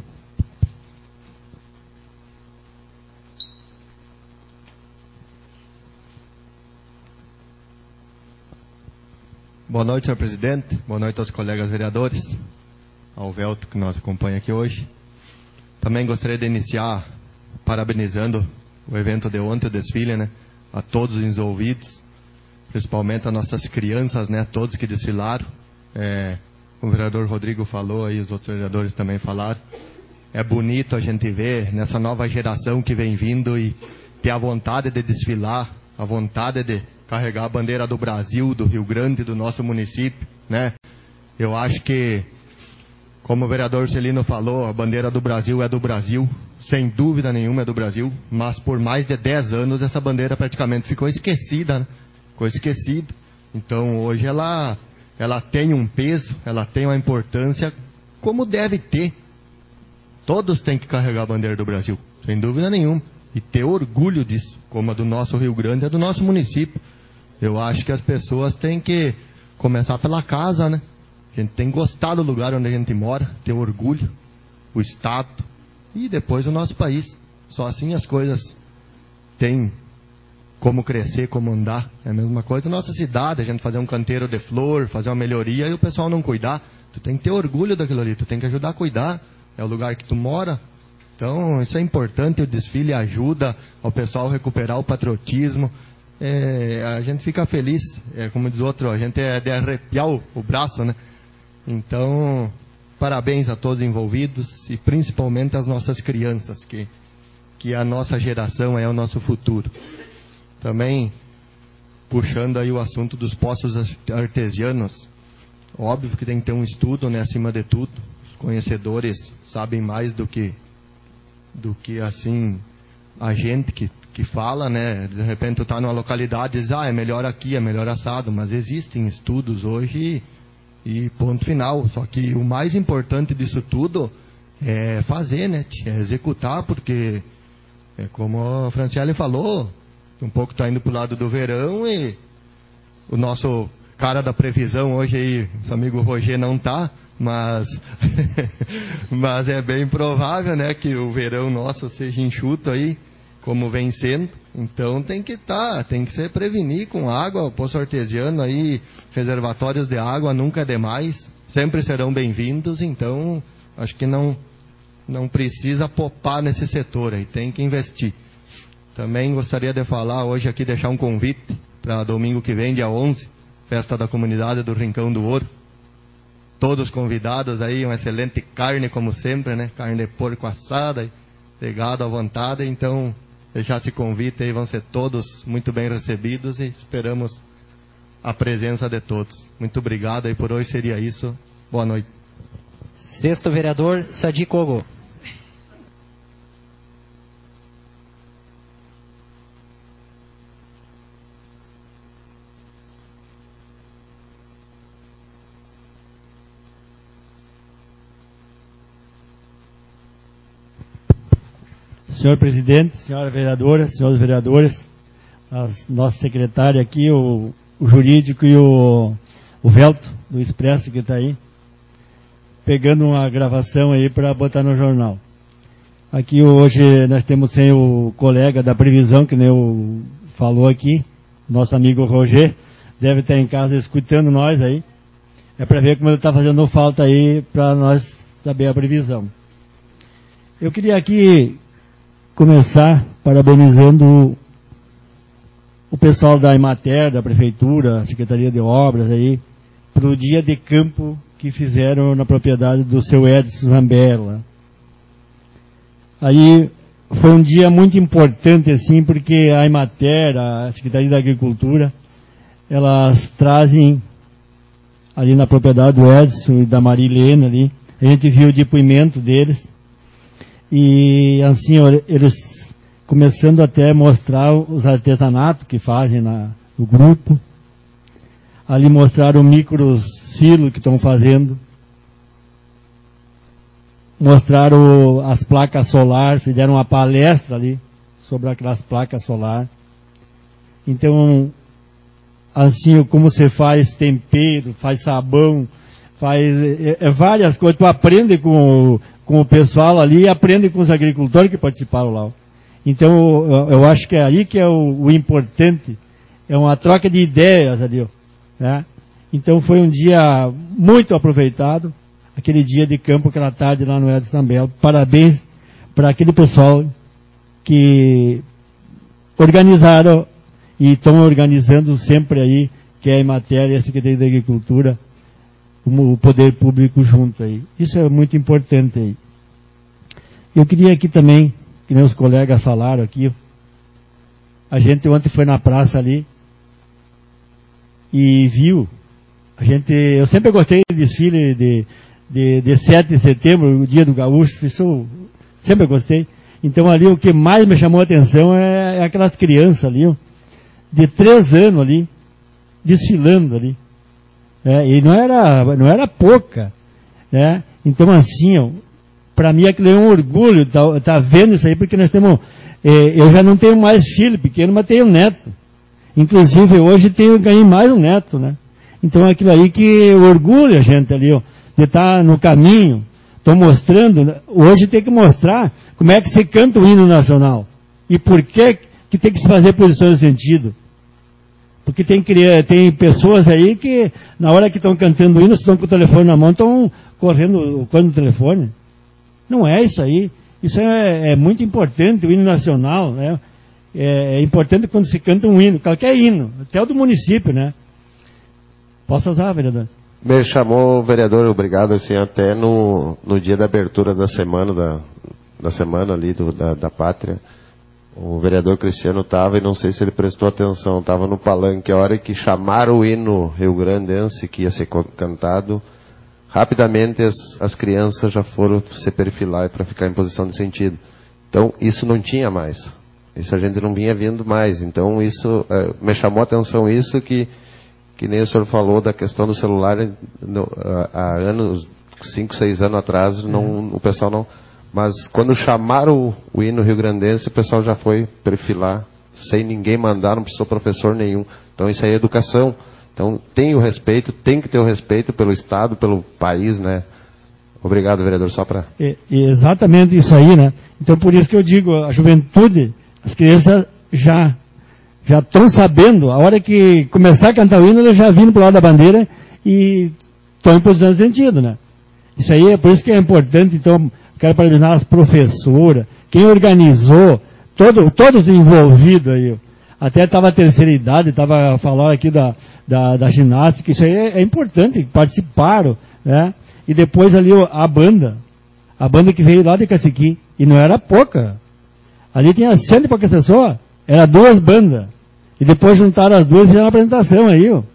Boa noite, senhor presidente. Boa noite aos colegas vereadores. Ao Velto, que nos acompanha aqui hoje. Também gostaria de iniciar parabenizando o evento de ontem, o desfile, né? A todos os envolvidos. principalmente as nossas crianças, né, todos que desfilaram. O vereador Rodrigo falou aí, os outros vereadores também falaram. É bonito a gente ver nessa nova geração que vem vindo e ter a vontade de desfilar, a vontade de carregar a bandeira do Brasil, do Rio Grande, do nosso município, né? Eu acho que, como o vereador Celino falou, a bandeira do Brasil é do Brasil, sem dúvida nenhuma é do Brasil, mas por mais de 10 anos essa bandeira praticamente ficou esquecida, né? Ficou esquecida. Então hoje ela tem um peso, ela tem uma importância como deve ter. Todos têm que carregar a bandeira do Brasil, sem dúvida nenhuma, e ter orgulho disso, como a do nosso Rio Grande, a do nosso município. Eu acho que as pessoas têm que começar pela casa, né? A gente tem que gostar do lugar onde a gente mora, ter orgulho, o Estado e depois o nosso país. Só assim as coisas têm como crescer, como andar. É a mesma coisa na nossa cidade, a gente fazer um canteiro de flor, fazer uma melhoria e o pessoal não cuidar. Tu tem que ter orgulho daquilo ali, tu tem que ajudar a cuidar. É o lugar que tu mora. Então, isso é importante, o desfile ajuda ao pessoal recuperar o patriotismo. A gente fica feliz, como diz o outro, a gente é de arrepiar o braço, né? Então, parabéns a todos envolvidos e principalmente às nossas crianças, que a nossa geração é o nosso futuro. Também, puxando aí o assunto dos poços artesianos, óbvio que tem que ter um estudo, né, acima de tudo. Conhecedores sabem mais do que assim a gente que fala, né? De repente tu tá numa localidade e diz, é melhor aqui, é melhor assado, mas existem estudos hoje e ponto final. Só que o mais importante disso tudo é fazer, né? É executar, porque como a Franciele falou, um pouco tá indo pro lado do verão e o nosso cara da previsão hoje aí, nosso amigo Roger não tá, mas é bem provável, né, que o verão nosso seja enxuto aí, como vem sendo. Então tem que se prevenir com água, poço artesiano aí, reservatórios de água nunca é demais, sempre serão bem-vindos. Então acho que não precisa popar nesse setor aí, tem que investir. Também gostaria de falar hoje aqui, deixar um convite para domingo que vem, dia 11, festa da comunidade do Rincão do Ouro. Todos convidados aí, uma excelente carne como sempre, né? Carne de porco assada, pegado à vontade. Então, deixar esse convite aí, vão ser todos muito bem recebidos e esperamos a presença de todos. Muito obrigado aí, por hoje seria isso. Boa noite. Sexto vereador, Sadi Kogo. Senhor presidente, senhora vereadora, senhores vereadores, a nossa secretária aqui, o jurídico e o Velto, do Expresso, que está aí, pegando uma gravação aí para botar no jornal. Aqui hoje nós temos sem o colega da previsão, que nem o falou aqui, nosso amigo Roger, deve estar em casa escutando nós aí. É para ver como ele está fazendo falta aí para nós saber a previsão. Eu queria aqui começar parabenizando o pessoal da Emater, da Prefeitura, a Secretaria de Obras aí, pro dia de campo que fizeram na propriedade do seu Edson Zambella. Aí foi um dia muito importante, assim, porque a Emater, a Secretaria da Agricultura, elas trazem ali na propriedade do Edson e da Marilena ali, a gente viu o depoimento deles, e assim, eles começando até a mostrar os artesanatos que fazem no grupo. Ali mostraram o microsilo que estão fazendo. Mostraram as placas solar, fizeram uma palestra ali sobre aquelas placas solar. Então, assim, como você faz tempero, faz sabão, faz várias coisas. Tu aprende com o pessoal ali e aprende com os agricultores que participaram lá. Então, eu acho que é aí que é o importante, é uma troca de ideias ali, né? Então, foi um dia muito aproveitado, aquele dia de campo, aquela tarde lá no Edson Zambella. Parabéns para aquele pessoal que organizaram e estão organizando sempre aí, que é a Emater e a Secretaria da Agricultura, o poder público junto aí. Isso é muito importante aí. Eu queria aqui também, que nem os colegas falaram aqui, a gente ontem foi na praça ali e viu, eu sempre gostei do desfile de 7 de setembro, o dia do gaúcho, isso sempre gostei. Então ali o que mais me chamou a atenção é aquelas crianças ali, ó, de 3 anos ali, desfilando ali. E não era pouca. Né? Então assim, para mim aquilo é um orgulho tá vendo isso aí, porque nós temos, eu já não tenho mais filho pequeno, mas tenho neto. Inclusive hoje ganhei mais um neto, né? Então aquilo aí que orgulha a gente ali, ó, de estar no caminho. Estou mostrando, hoje tem que mostrar como é que se canta o hino nacional. E por que tem que se fazer posição de sentido. Porque tem pessoas aí que, na hora que estão cantando o hino, estão com o telefone na mão, estão correndo o telefone. Não é isso aí. Isso é muito importante, o hino nacional, né? É importante quando se canta um hino, qualquer hino, até o do município, né? Posso usar, vereador? Me chamou, vereador, obrigado, assim, até no dia da abertura da semana, da semana ali da Pátria, o vereador Cristiano estava, e não sei se ele prestou atenção, estava no palanque, a hora que chamaram o hino rio-grandense que ia ser cantado, rapidamente as crianças já foram se perfilar para ficar em posição de sentido. Então, isso não tinha mais. Isso a gente não vinha vindo mais. Então, isso, me chamou a atenção isso que nem o senhor falou da questão do celular, há anos, 5, 6 anos atrás, o pessoal não... Mas quando chamaram o hino rio-grandense, o pessoal já foi perfilar, sem ninguém mandar, não precisou professor nenhum. Então isso aí é educação. Então tem que ter o respeito pelo Estado, pelo país, né? Obrigado, vereador, só para... Exatamente isso aí, né? Então por isso que eu digo, a juventude, as crianças já estão sabendo, a hora que começar a cantar o hino, eles já vindo pro lado da bandeira e estão em posição de sentido, né? Isso aí é por isso que é importante, então, quero parabenizar as professoras, quem organizou, todos envolvidos aí, até estava a terceira idade, estava falando aqui da ginástica, isso aí é importante, participaram, né? E depois ali a banda que veio lá de Caciqui, e não era pouca, ali tinha 100 e poucas pessoas, era 2 bandas. E depois juntaram as duas e fizeram uma apresentação aí, ó.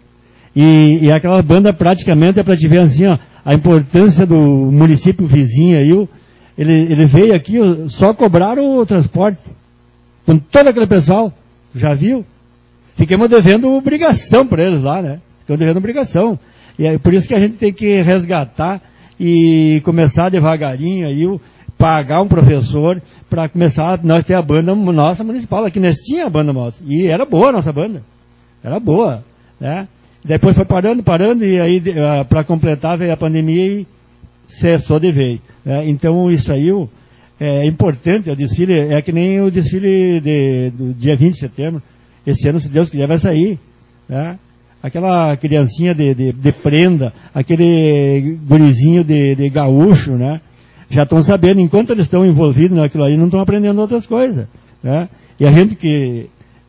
E aquela banda praticamente é para te ver assim, ó, a importância do município vizinho aí, ó. Ele veio aqui, ó, só cobraram o transporte. Com todo aquele pessoal, já viu? Fiquemos devendo obrigação para eles lá, né? Ficamos devendo obrigação. E é por isso que a gente tem que resgatar e começar devagarinho aí, ó, pagar um professor para começar, nós ter a banda nossa municipal, aqui nós tinha a banda nossa, e era boa a nossa banda, era boa, né? Depois foi parando, e aí para completar veio a pandemia e cessou de vez, né? Então isso aí é importante, o desfile é que nem o desfile do dia 20 de setembro, esse ano, se Deus quiser, vai sair, né? Aquela criancinha de prenda, aquele gurizinho de gaúcho, né? Já estão sabendo, enquanto eles estão envolvidos naquilo aí, não estão aprendendo outras coisas, né? E a gente que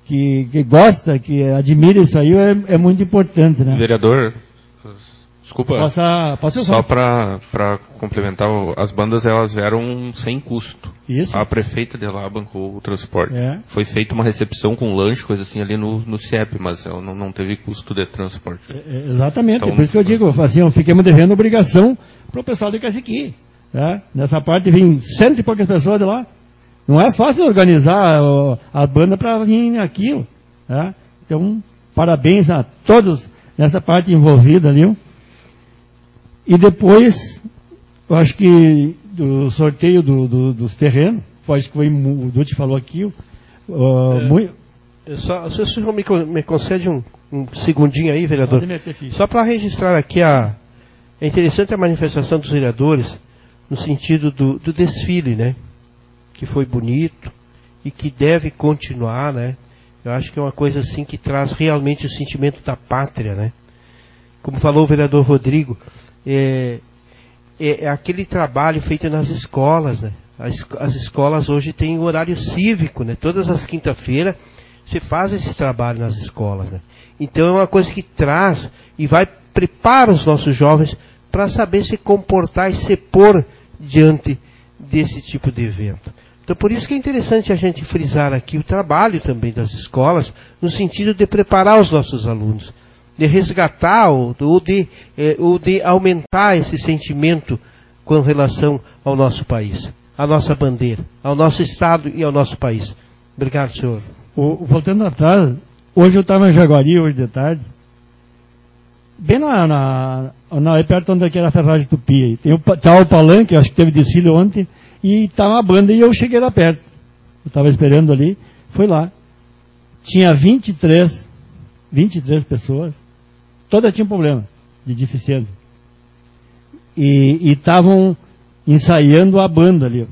gosta, que admira isso aí, é muito importante, né? Vereador, desculpa, posso só para complementar, as bandas elas vieram sem custo. Isso. A prefeita de lá bancou o transporte. Foi feita uma recepção com lanche, coisa assim, ali no CIEP, mas ela não teve custo de transporte. Exatamente, então, por isso que eu digo, assim, fiquemos devendo obrigação para o pessoal de Caciqui. É, nessa parte vem 100 e poucas pessoas de lá. Não é fácil organizar a banda para vir aqui. É? Então, parabéns a todos nessa parte envolvida ali. E depois, eu acho que do sorteio dos terrenos, acho que foi o Dutti falou aqui. Só se o senhor me concede um segundinho aí, vereador. Só para registrar aqui é interessante a manifestação dos vereadores no sentido do desfile, né? Que foi bonito e que deve continuar, né? Eu acho que é uma coisa assim que traz realmente o sentimento da pátria, né? Como falou o vereador Rodrigo, é aquele trabalho feito nas escolas, né? As escolas hoje têm o horário cívico, né? Todas as quinta-feiras Você faz esse trabalho nas escolas, né? Então é uma coisa que traz e prepara os nossos jovens para saber se comportar e se pôr diante desse tipo de evento. Então por isso que é interessante a gente frisar aqui o trabalho também das escolas, no sentido de preparar os nossos alunos, de resgatar ou de aumentar esse sentimento com relação ao nosso país, à nossa bandeira, ao nosso Estado e ao nosso país. Obrigado, senhor. Voltando atrás, hoje eu estava em Jaguari, hoje de tarde, bem perto onde era a Ferragem Tupi. Tá o palanque, acho que teve desfile ontem, e tá uma banda e eu cheguei lá perto. Eu estava esperando ali, fui lá. Tinha 23 pessoas, todas tinham problema de deficiência. E estavam ensaiando a banda ali.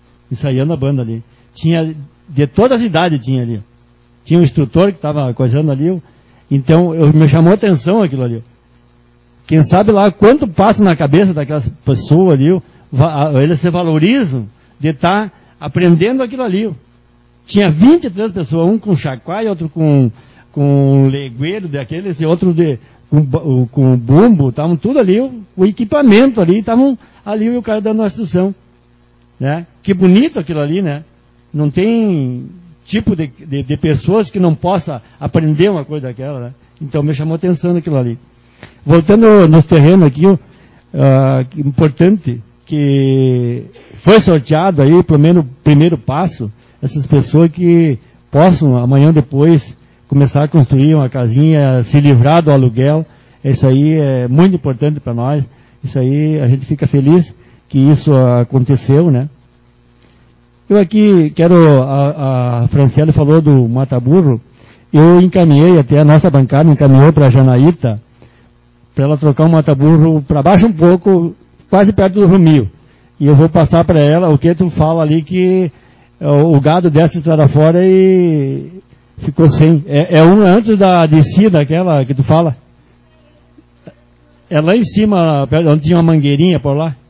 Tinha, de todas as idades tinha ali. Tinha um instrutor que estava coisando ali. Então, me chamou a atenção aquilo ali. Quem sabe lá quanto passa na cabeça daquelas pessoas ali, eles se valorizam de estar aprendendo aquilo ali. Tinha 23 pessoas, um com chacoalho, outro com legueiro daqueles, e outro com bumbo, estavam tudo ali, o equipamento ali, estavam ali o cara dando a instrução. Né? Que bonito aquilo ali, né? Não tem tipo de pessoas que não possa aprender uma coisa daquela, né? Então me chamou a atenção aquilo ali. Voltando nos terrenos aqui, importante que foi sorteado aí, pelo menos o primeiro passo, essas pessoas que possam amanhã ou depois começar a construir uma casinha, se livrar do aluguel. Isso aí é muito importante para nós. Isso aí a gente fica feliz que isso aconteceu, né? Eu aqui quero, a Franciele falou do Mataburro, eu encaminhei até a nossa bancada, encaminhou para a Janaíta, para ela trocar um Mataburro para baixo um pouco, quase perto do Rumio. E eu vou passar para ela o que tu fala ali, que o gado desce estrada fora e ficou sem. É um antes da descida, aquela que tu fala. É lá em cima, onde tinha uma mangueirinha por lá.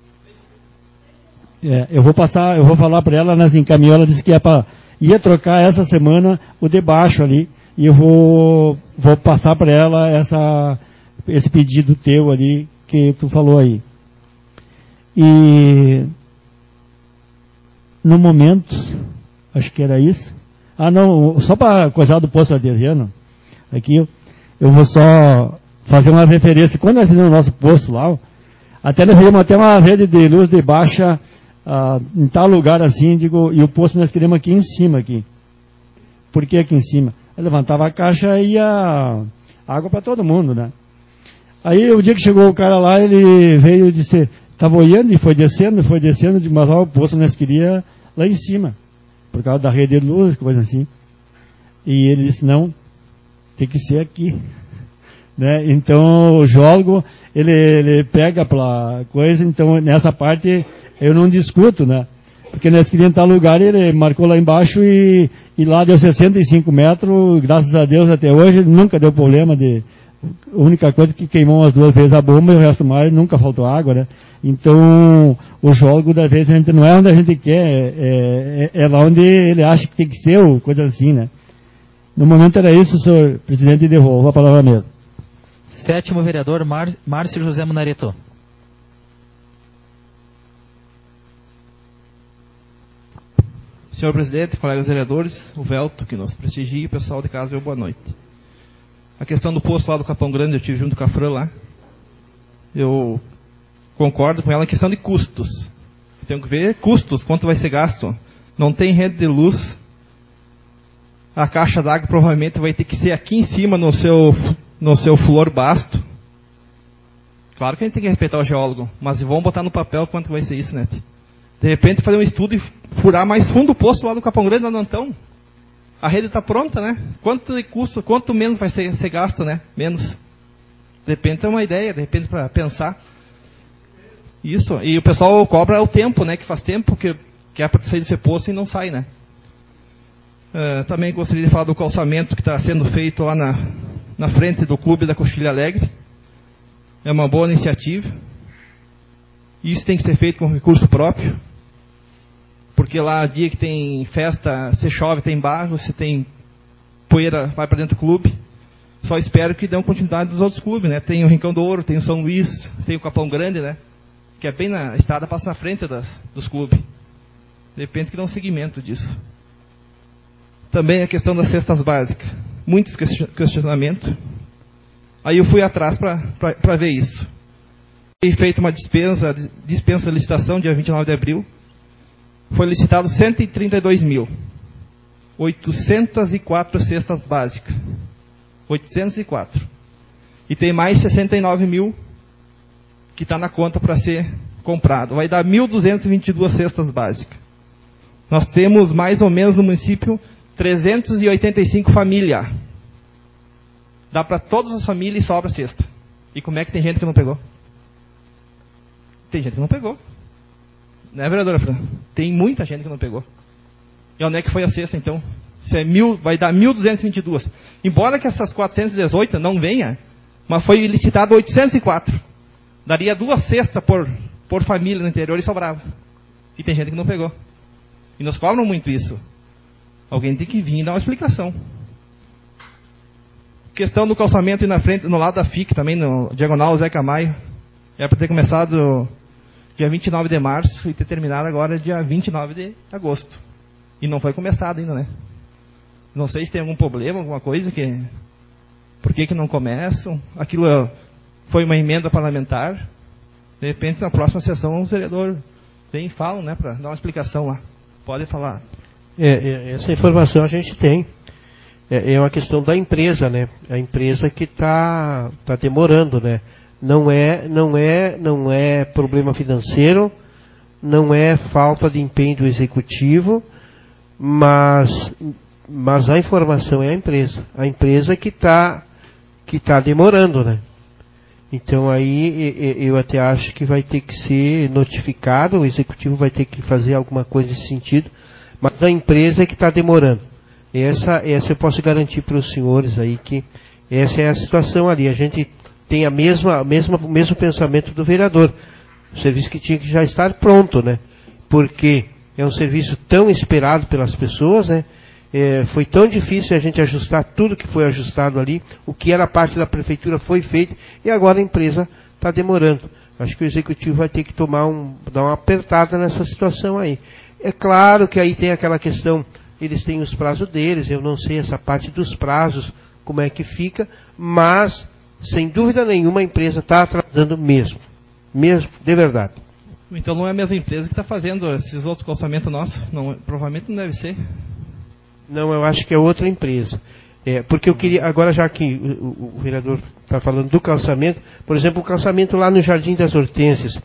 Eu vou falar para ela, nas encaminhou, ela disse que ia trocar essa semana o de baixo ali, e eu vou passar para ela esse pedido teu ali, que tu falou aí. E no momento, acho que era isso. Não, só para coisar do poço artesiano, aqui eu vou só fazer uma referência. Quando nós fizemos o nosso poço lá, até nós fizemos até uma rede de luz de baixa em tal lugar assim, e o poço nós queremos aqui em cima aqui. Por que aqui em cima? Eu levantava a caixa e ia água para todo mundo, né? Aí o dia que chegou o cara lá, ele veio e disse, estava olhando e foi descendo, mas o poço nós queríamos lá em cima, por causa da rede de luz, coisa assim. E ele disse, não, tem que ser aqui. Né? Então o jogo, ele pega pela coisa, então nessa parte eu não discuto, né? Porque nós queríamos tal lugar, ele marcou lá embaixo e lá deu 65 metros, graças a Deus até hoje nunca deu problema a única coisa que queimou as 2 vezes a bomba e o resto mais, nunca faltou água, né? Então, o jogo, da vez, a gente não é onde a gente quer, é lá onde ele acha que tem que ser, ou coisa assim, né? No momento era isso, senhor presidente, e devolvo a palavra mesmo. 7º vereador, Márcio José Munareto. Senhor presidente, colegas vereadores, o Velto, que nos prestigia, e o pessoal de casa, boa noite. A questão do posto lá do Capão Grande, eu estive junto com a Fran lá. Eu concordo com ela na questão de custos. Tem que ver custos, quanto vai ser gasto. Não tem rede de luz. A caixa d'água provavelmente vai ter que ser aqui em cima no seu flor basto. Claro que a gente tem que respeitar o geólogo, mas vamos botar no papel quanto vai ser isso, né? De repente fazer um estudo e furar mais fundo o poço lá do Capão Grande, não estão. A rede está pronta, né? Quanto custa, quanto menos vai ser gasto, né? Menos. De repente é uma ideia, de repente para pensar. Isso. E o pessoal cobra o tempo, né? Que faz tempo que é para sair desse poço e não sai, né? Também gostaria de falar do calçamento que está sendo feito lá na frente do Clube da Coxilha Alegre. É uma boa iniciativa. Isso tem que ser feito com recurso próprio. Porque lá, dia que tem festa, se chove, tem barro, se tem poeira vai para dentro do clube. Só espero que dêem continuidade dos outros clubes, né? Tem o Rincão do Ouro, tem o São Luís, tem o Capão Grande, né? Que é bem na estrada, passa na frente dos clubes. De repente que dá um seguimento disso. Também a questão das cestas básicas. Muitos questionamentos. Aí eu fui atrás para ver isso. Foi feita uma dispensa de licitação, dia 29 de abril. Foi licitado 132.804 cestas básicas. 804. E tem mais 69 mil que está na conta para ser comprado. Vai dar 1.222 cestas básicas. Nós temos mais ou menos no município 385 famílias. Dá para todas as famílias e sobra cesta. E como é que tem gente que não pegou? Tem gente que não pegou. Né, vereadora Fran? Tem muita gente que não pegou. E onde é que foi a cesta, então? Se é vai dar 1.222. Embora que essas 418 não venha, mas foi licitado 804. Daria 2 cestas por família no interior e sobrava. E tem gente que não pegou. E nos cobram muito isso. Alguém tem que vir e dar uma explicação. Questão do calçamento e na frente, no lado da FIC, também no diagonal Zé Camaio. Era para ter começado dia 29 de março e ter terminado agora dia 29 de agosto. E não foi começado ainda, né? Não sei se tem algum problema, alguma coisa que... Por que não começam? Aquilo foi uma emenda parlamentar. De repente, na próxima sessão, o vereador vem e fala, né? Para dar uma explicação lá. Pode falar. Essa informação a gente tem. É uma questão da empresa, né? A empresa que está demorando, né? Não é problema financeiro, não é falta de empenho do executivo, mas a informação é a empresa. A empresa que está demorando, né? Então aí eu até acho que vai ter que ser notificado, o executivo vai ter que fazer alguma coisa nesse sentido, mas a empresa é que está demorando. Essa eu posso garantir para os senhores aí que essa é a situação ali. A gente tem o mesmo pensamento do vereador. O serviço que tinha que já estar pronto, né? Porque é um serviço tão esperado pelas pessoas, né? Foi tão difícil a gente ajustar tudo que foi ajustado ali. O que era parte da prefeitura foi feito e agora a empresa está demorando. Acho que o executivo vai ter que dar uma apertada nessa situação aí. É claro que aí tem aquela questão, eles têm os prazos deles, eu não sei essa parte dos prazos, como é que fica, mas, sem dúvida nenhuma, a empresa está atrasando mesmo, de verdade. Então não é a mesma empresa que está fazendo esses outros calçamentos nossos? Não, provavelmente não deve ser. Não, eu acho que é outra empresa. Porque eu queria, agora já que o vereador está falando do calçamento, por exemplo, o calçamento lá no Jardim das Hortênsias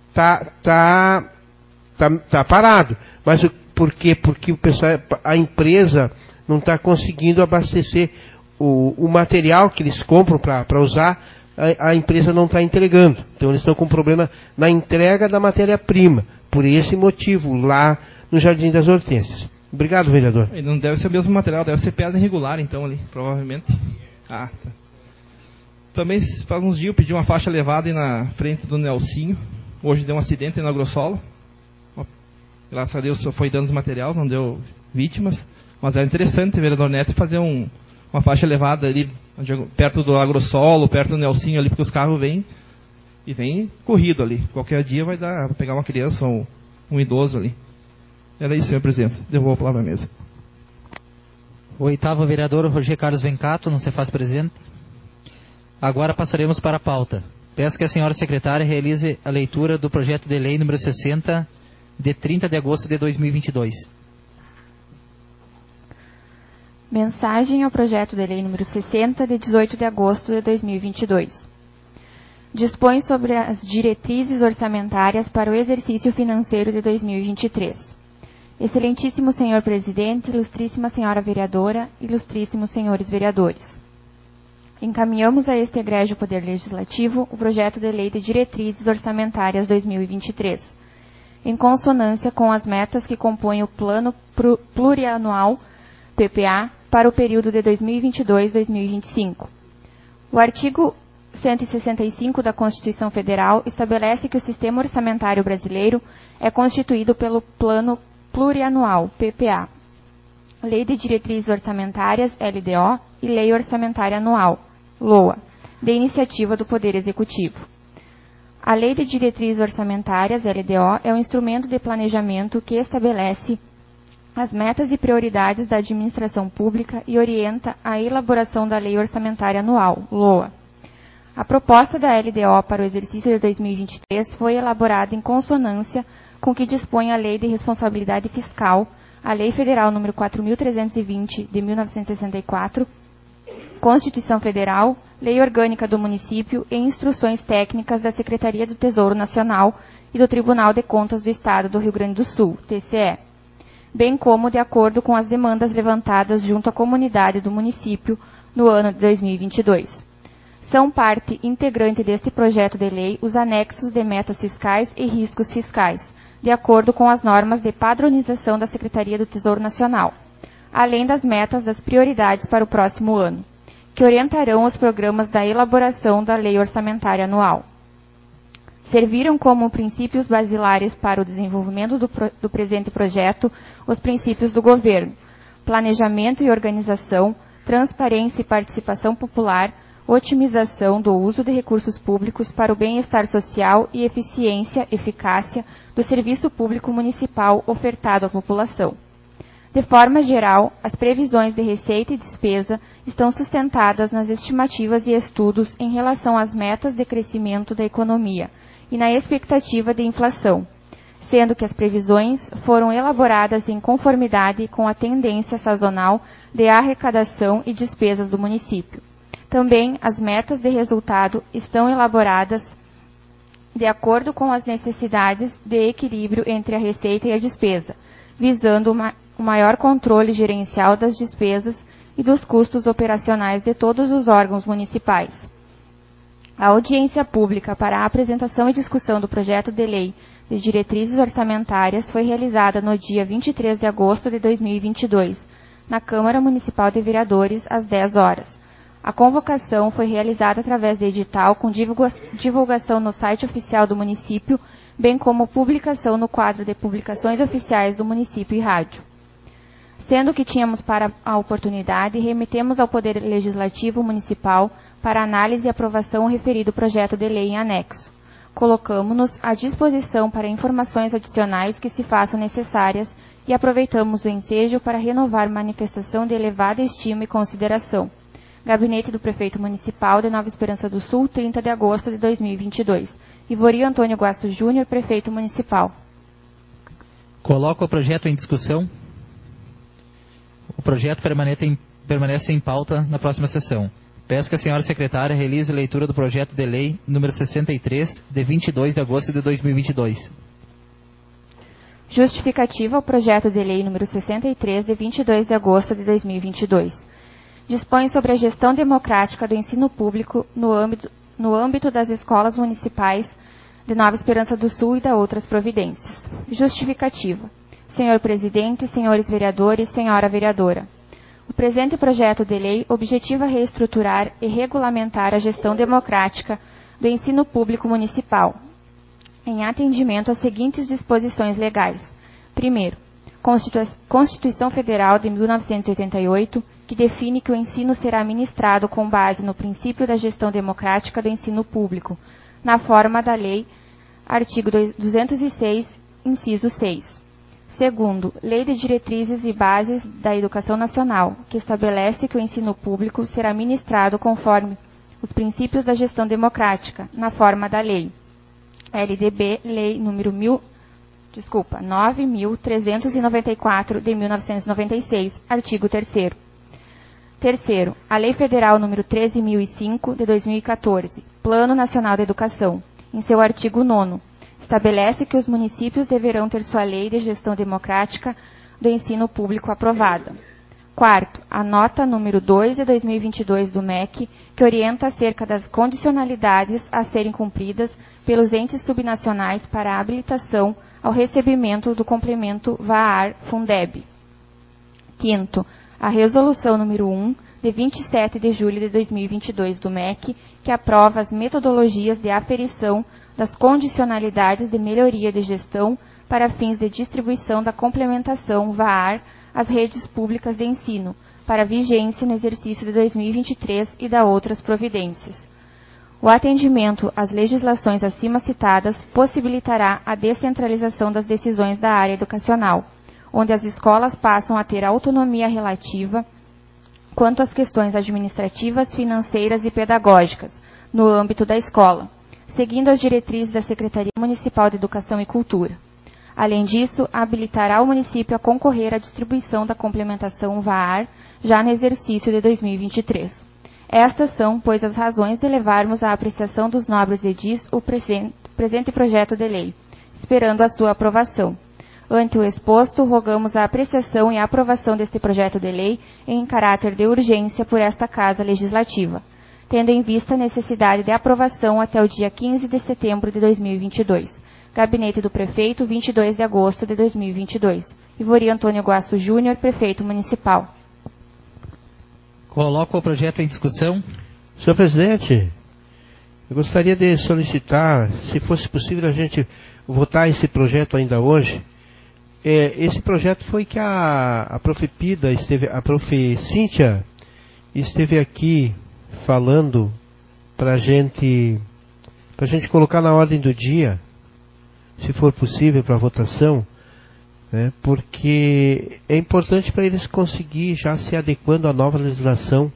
tá parado. Mas por quê? Porque a empresa não está conseguindo abastecer o material que eles compram para usar, a empresa não está entregando. Então eles estão com problema na entrega da matéria-prima. Por esse motivo, lá no Jardim das Hortênsias. Obrigado, vereador. Não deve ser o mesmo material, deve ser pedra irregular, então, ali, provavelmente. Tá. Também, faz uns dias, eu pedi uma faixa elevada aí na frente do Nelsinho. Hoje deu um acidente na Agrossolo. Graças a Deus só foi danos materiais, não deu vítimas. Mas era interessante, vereador Neto, fazer uma faixa elevada ali, perto do Agrossolo, perto do Nelsinho ali, porque os carros vêm corrido ali. Qualquer dia vai pegar uma criança ou um idoso ali. Era isso, senhor presidente. Devolvo a palavra à mesa. O 8º vereador, Roger Carlos Vencato, não se faz presente. Agora passaremos para a pauta. Peço que a senhora secretária realize a leitura do projeto de lei número 60, de 30 de agosto de 2022. Mensagem ao projeto de lei número 60, de 18 de agosto de 2022. Dispõe sobre as diretrizes orçamentárias para o exercício financeiro de 2023. Excelentíssimo senhor presidente, ilustríssima senhora vereadora, ilustríssimos senhores vereadores. Encaminhamos a este egrégio Poder Legislativo o projeto de lei de diretrizes orçamentárias 2023, em consonância com as metas que compõem o Plano Plurianual PPA para o período de 2022-2025. O artigo 165 da Constituição Federal estabelece que o sistema orçamentário brasileiro é constituído pelo Plano Plurianual, PPA. Lei de Diretrizes Orçamentárias, LDO, e Lei Orçamentária Anual, LOA, de iniciativa do Poder Executivo. A Lei de Diretrizes Orçamentárias, LDO, é um instrumento de planejamento que estabelece as metas e prioridades da administração pública e orienta a elaboração da Lei Orçamentária Anual, LOA. A proposta da LDO para o exercício de 2023 foi elaborada em consonância com o que dispõe a Lei de Responsabilidade Fiscal, a Lei Federal nº 4.320, de 1964, Constituição Federal, Lei Orgânica do Município e instruções técnicas da Secretaria do Tesouro Nacional e do Tribunal de Contas do Estado do Rio Grande do Sul, TCE, bem como de acordo com as demandas levantadas junto à comunidade do município no ano de 2022. São parte integrante deste projeto de lei os anexos de metas fiscais e riscos fiscais, de acordo com as normas de padronização da Secretaria do Tesouro Nacional, além das metas das prioridades para o próximo ano, que orientarão os programas da elaboração da Lei Orçamentária Anual. Serviram como princípios basilares para o desenvolvimento do presente projeto os princípios do governo, planejamento e organização, transparência e participação popular, otimização do uso de recursos públicos para o bem-estar social e eficácia do serviço público municipal ofertado à população. De forma geral, as previsões de receita e despesa estão sustentadas nas estimativas e estudos em relação às metas de crescimento da economia e na expectativa de inflação, sendo que as previsões foram elaboradas em conformidade com a tendência sazonal de arrecadação e despesas do município. Também as metas de resultado estão elaboradas de acordo com as necessidades de equilíbrio entre a receita e a despesa, visando o maior controle gerencial das despesas e dos custos operacionais de todos os órgãos municipais. A audiência pública para a apresentação e discussão do projeto de lei de diretrizes orçamentárias foi realizada no dia 23 de agosto de 2022, na Câmara Municipal de Vereadores, às 10 horas. A convocação foi realizada através de edital com divulgação no site oficial do município, bem como publicação no quadro de publicações oficiais do município e rádio. Sendo que tínhamos para a oportunidade, remetemos ao Poder Legislativo Municipal para análise e aprovação o referido projeto de lei em anexo. Colocamo-nos à disposição para informações adicionais que se façam necessárias e aproveitamos o ensejo para renovar manifestação de elevada estima e consideração. Gabinete do Prefeito Municipal de Nova Esperança do Sul, 30 de agosto de 2022. Ivori Antônio Guasto Júnior, Prefeito Municipal. Coloco o projeto em discussão. O projeto permanece em pauta na próxima sessão. Peço que a senhora secretária realize a leitura do projeto de lei número 63, de 22 de agosto de 2022. Justificativa ao projeto de lei número 63, de 22 de agosto de 2022. Dispõe sobre a gestão democrática do ensino público no âmbito das escolas municipais de Nova Esperança do Sul e da outras providências. Justificativa. Senhor Presidente, senhores vereadores, senhora vereadora. O presente projeto de lei objetiva reestruturar e regulamentar a gestão democrática do ensino público municipal, em atendimento às seguintes disposições legais. Primeiro, Constituição Federal de 1988, que define que o ensino será ministrado com base no princípio da gestão democrática do ensino público, na forma da lei, artigo 206, inciso 6. Segundo, Lei de Diretrizes e Bases da Educação Nacional, que estabelece que o ensino público será ministrado conforme os princípios da gestão democrática, na forma da lei. LDB, Lei número 9.394 de 1996, artigo 3º. Terceiro, a Lei Federal número 13.005 de 2014, Plano Nacional de Educação, em seu artigo 9º, estabelece que os municípios deverão ter sua lei de gestão democrática do ensino público aprovada. Quarto, a nota número 2 de 2022 do MEC, que orienta acerca das condicionalidades a serem cumpridas pelos entes subnacionais para a habilitação ao recebimento do complemento VAAR-Fundeb. Quinto, a Resolução número 1, de 27 de julho de 2022 do MEC, que aprova as metodologias de aferição das condicionalidades de melhoria de gestão para fins de distribuição da complementação VAR às redes públicas de ensino, para vigência no exercício de 2023 e da outras providências. O atendimento às legislações acima citadas possibilitará a descentralização das decisões da área educacional, onde as escolas passam a ter autonomia relativa quanto às questões administrativas, financeiras e pedagógicas, no âmbito da escola, seguindo as diretrizes da Secretaria Municipal de Educação e Cultura. Além disso, habilitará o município a concorrer à distribuição da complementação VAR já no exercício de 2023. Estas são, pois, as razões de levarmos à apreciação dos nobres edis o presente projeto de lei, esperando a sua aprovação. Ante o exposto, rogamos a apreciação e a aprovação deste projeto de lei em caráter de urgência por esta Casa Legislativa, tendo em vista a necessidade de aprovação até o dia 15 de setembro de 2022. Gabinete do Prefeito, 22 de agosto de 2022. Ivori Antônio Guasso Júnior, Prefeito Municipal. Coloco o projeto em discussão. Senhor presidente, eu gostaria de solicitar, se fosse possível a gente votar esse projeto ainda hoje. Esse projeto foi que a Prof. Pida, a Prof. Cíntia esteve aqui falando para gente colocar na ordem do dia, se for possível, para votação, né, porque é importante para eles conseguir já se adequando à nova legislação.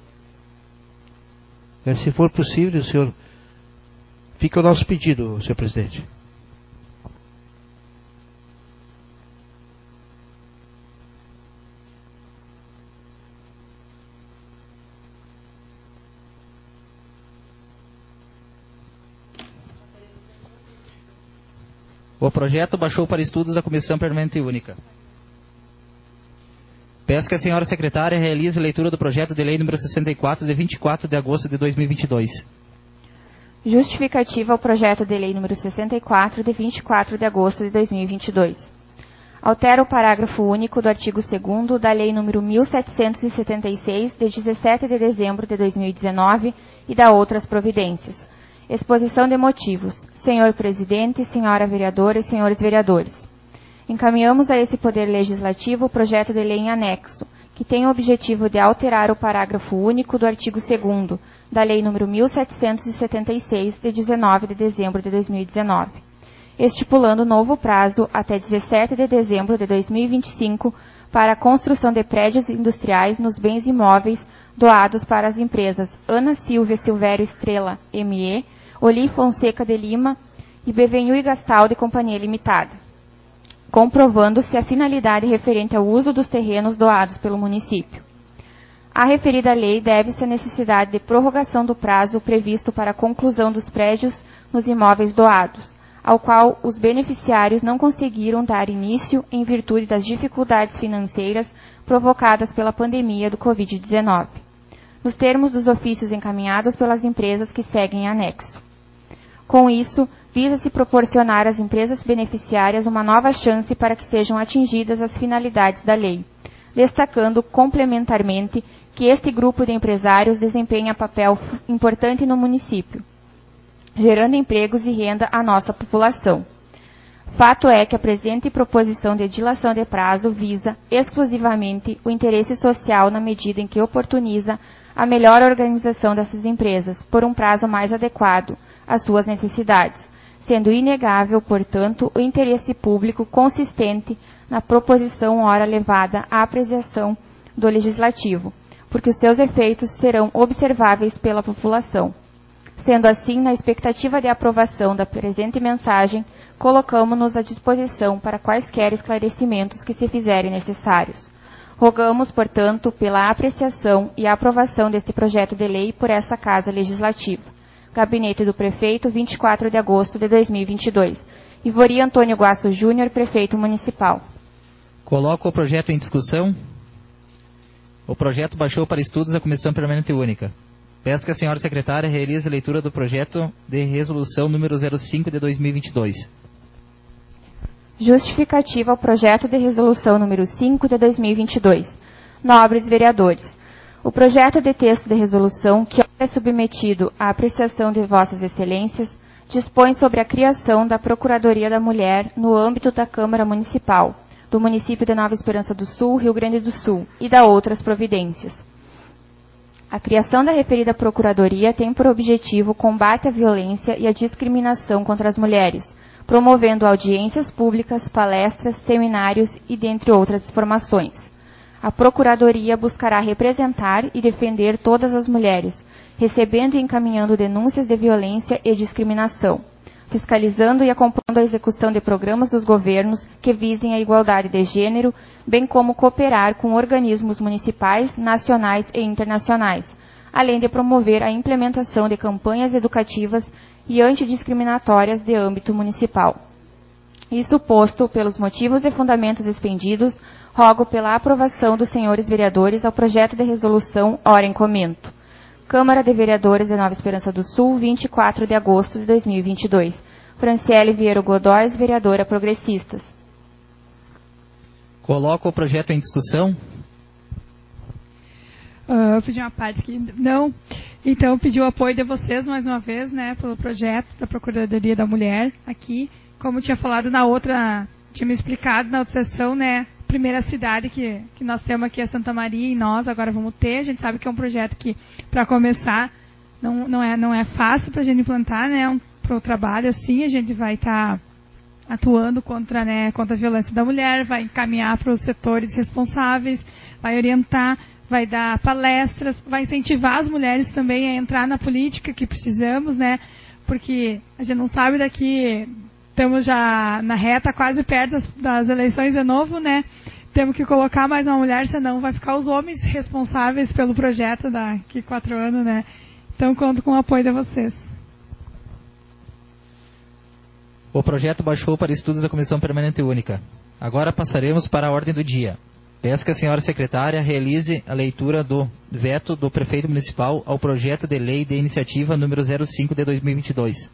Se for possível, senhor, fica o nosso pedido, senhor presidente. O projeto baixou para estudos da Comissão Permanente Única. Peço que a senhora secretária realize a leitura do projeto de lei número 64, de 24 de agosto de 2022. Justificativa ao projeto de lei número 64, de 24 de agosto de 2022. Altera o parágrafo único do artigo 2º da lei número 1776, de 17 de dezembro de 2019 e da outras providências. Exposição de motivos. Senhor Presidente, Senhora Vereadora e Senhores Vereadores. Encaminhamos a esse Poder Legislativo o projeto de lei em anexo, que tem o objetivo de alterar o parágrafo único do artigo 2º da Lei nº 1776, de 19 de dezembro de 2019, estipulando novo prazo até 17 de dezembro de 2025 para a construção de prédios industriais nos bens imóveis doados para as empresas Ana Silvia Silvério Estrela, ME, Oli Fonseca de Lima e Bevenhu e Gastal de Companhia Limitada, comprovando-se a finalidade referente ao uso dos terrenos doados pelo município. A referida lei deve-se à necessidade de prorrogação do prazo previsto para a conclusão dos prédios nos imóveis doados, ao qual os beneficiários não conseguiram dar início em virtude das dificuldades financeiras provocadas pela pandemia do Covid-19, nos termos dos ofícios encaminhados pelas empresas que seguem em anexo. Com isso, visa-se proporcionar às empresas beneficiárias uma nova chance para que sejam atingidas as finalidades da lei, destacando complementarmente que este grupo de empresários desempenha papel importante no município, gerando empregos e renda à nossa população. Fato é que a presente proposição de dilação de prazo visa exclusivamente o interesse social na medida em que oportuniza a melhor organização dessas empresas por um prazo mais adequado às suas necessidades, sendo inegável, portanto, o interesse público consistente na proposição ora levada à apreciação do Legislativo, porque os seus efeitos serão observáveis pela população. Sendo assim, na expectativa de aprovação da presente mensagem, colocamo-nos à disposição para quaisquer esclarecimentos que se fizerem necessários. Rogamos, portanto, pela apreciação e aprovação deste projeto de lei por esta Casa Legislativa. Gabinete do Prefeito, 24 de agosto de 2022. Ivori Antônio Guasso Júnior, Prefeito Municipal. Coloco o projeto em discussão. O projeto baixou para estudos da Comissão Permanente Única. Peço que a senhora secretária realize a leitura do projeto de resolução número 05 de 2022. Justificativa ao projeto de resolução número 5 de 2022. Nobres vereadores, o projeto de texto de resolução que é submetido à apreciação de vossas excelências dispõe sobre a criação da Procuradoria da Mulher no âmbito da Câmara Municipal, do município de Nova Esperança do Sul, Rio Grande do Sul, e da outras providências. A criação da referida Procuradoria tem por objetivo o combate à violência e à discriminação contra as mulheres, promovendo audiências públicas, palestras, seminários e dentre outras formações. A Procuradoria buscará representar e defender todas as mulheres, recebendo e encaminhando denúncias de violência e discriminação, fiscalizando e acompanhando a execução de programas dos governos que visem a igualdade de gênero, bem como cooperar com organismos municipais, nacionais e internacionais, além de promover a implementação de campanhas educativas e antidiscriminatórias de âmbito municipal. Isso posto, pelos motivos e fundamentos expendidos, rogo pela aprovação dos senhores vereadores ao projeto de resolução ora em comento. Câmara de Vereadores de Nova Esperança do Sul, 24 de agosto de 2022. Franciele Vieira Godóis, vereadora Progressistas. Coloco o projeto em discussão. Eu pedi uma parte aqui. Não. Então, pedi o apoio de vocês mais uma vez, né, pelo projeto da Procuradoria da Mulher aqui. Como eu tinha falado na outra, tinha me explicado na outra sessão, né, primeira cidade que nós temos aqui é Santa Maria e nós agora vamos ter. A gente sabe que é um projeto que, para começar, não é fácil para a gente implantar, né, para o trabalho assim. A gente vai estar atuando contra a violência da mulher, vai encaminhar para os setores responsáveis, vai orientar, vai dar palestras, vai incentivar as mulheres também a entrar na política que precisamos, né, porque a gente não sabe daqui... Estamos já na reta, quase perto das eleições de novo, né? Temos que colocar mais uma mulher, senão vai ficar os homens responsáveis pelo projeto daqui 4 anos, né? Então, conto com o apoio de vocês. O projeto baixou para estudos da Comissão Permanente Única. Agora passaremos para a ordem do dia. Peço que a senhora secretária realize a leitura do veto do prefeito municipal ao projeto de lei de iniciativa número 05 de 2022.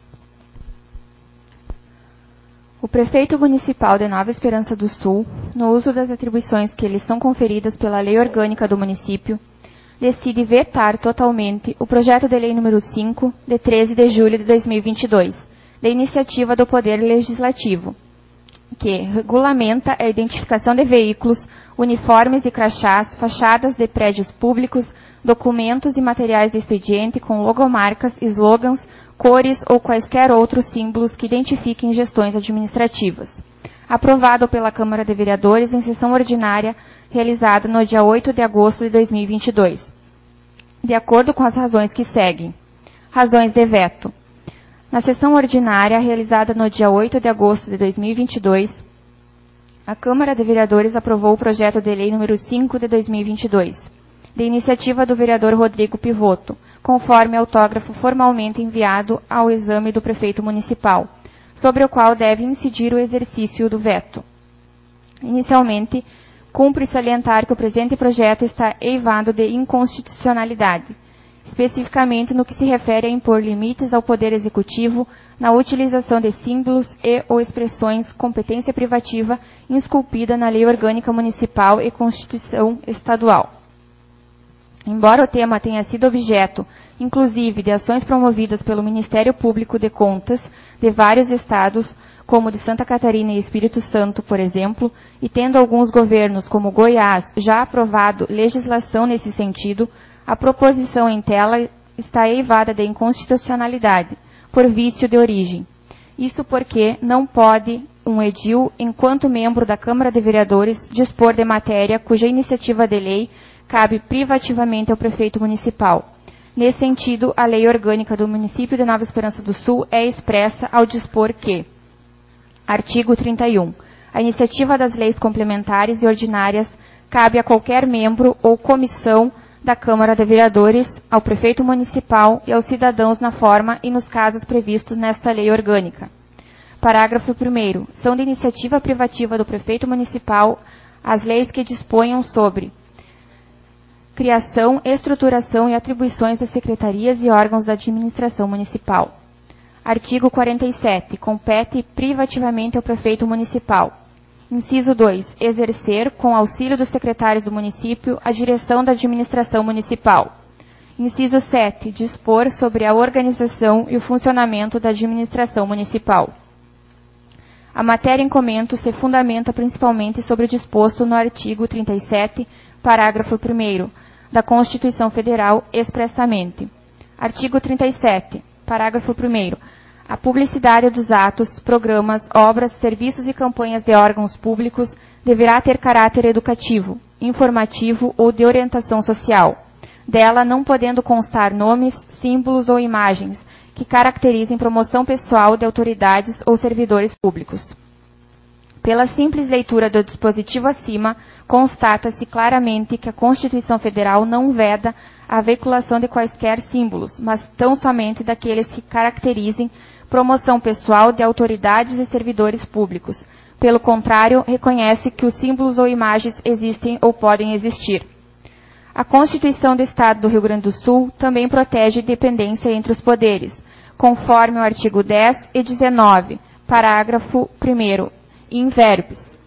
O prefeito municipal de Nova Esperança do Sul, no uso das atribuições que lhe são conferidas pela lei orgânica do município, decide vetar totalmente o projeto de lei número 5, de 13 de julho de 2022, de iniciativa do Poder Legislativo, que regulamenta a identificação de veículos, uniformes e crachás, fachadas de prédios públicos, documentos e materiais de expediente com logomarcas, slogans, cores ou quaisquer outros símbolos que identifiquem gestões administrativas. Aprovado pela Câmara de Vereadores em sessão ordinária realizada no dia 8 de agosto de 2022. De acordo com as razões que seguem. Razões de veto. Na sessão ordinária realizada no dia 8 de agosto de 2022, a Câmara de Vereadores aprovou o projeto de lei número 5 de 2022, de iniciativa do vereador Rodrigo Pivoto, conforme autógrafo formalmente enviado ao exame do prefeito municipal, sobre o qual deve incidir o exercício do veto. Inicialmente, cumpre salientar que o presente projeto está eivado de inconstitucionalidade, especificamente no que se refere a impor limites ao Poder Executivo na utilização de símbolos e ou expressões competência privativa esculpida na Lei Orgânica Municipal e Constituição Estadual. Embora o tema tenha sido objeto, inclusive, de ações promovidas pelo Ministério Público de Contas de vários estados, como de Santa Catarina e Espírito Santo, por exemplo, e tendo alguns governos, como Goiás, já aprovado legislação nesse sentido, a proposição em tela está eivada de inconstitucionalidade, por vício de origem. Isso porque não pode um edil, enquanto membro da Câmara de Vereadores, dispor de matéria cuja iniciativa de lei cabe privativamente ao prefeito municipal. Nesse sentido, a lei orgânica do município de Nova Esperança do Sul é expressa ao dispor que, artigo 31, a iniciativa das leis complementares e ordinárias cabe a qualquer membro ou comissão da Câmara de Vereadores, ao prefeito municipal e aos cidadãos na forma e nos casos previstos nesta lei orgânica. Parágrafo 1º. São de iniciativa privativa do prefeito municipal as leis que disponham sobre criação, estruturação e atribuições das secretarias e órgãos da administração municipal. Artigo 47. Compete privativamente ao prefeito municipal. Inciso 2. Exercer, com auxílio dos secretários do município, a direção da administração municipal. Inciso 7. Dispor sobre a organização e o funcionamento da administração municipal. A matéria em comento se fundamenta principalmente sobre o disposto no artigo 37, parágrafo 1º, da Constituição Federal expressamente. Artigo 37, parágrafo 1º. A publicidade dos atos, programas, obras, serviços e campanhas de órgãos públicos deverá ter caráter educativo, informativo ou de orientação social. Dela não podendo constar nomes, símbolos ou imagens que caracterizem promoção pessoal de autoridades ou servidores públicos. Pela simples leitura do dispositivo acima, constata-se claramente que a Constituição Federal não veda a veiculação de quaisquer símbolos, mas tão somente daqueles que caracterizem promoção pessoal de autoridades e servidores públicos. Pelo contrário, reconhece que os símbolos ou imagens existem ou podem existir. A Constituição do Estado do Rio Grande do Sul também protege dependência entre os poderes, conforme o artigo 10 e 19, parágrafo 1º, in verbis.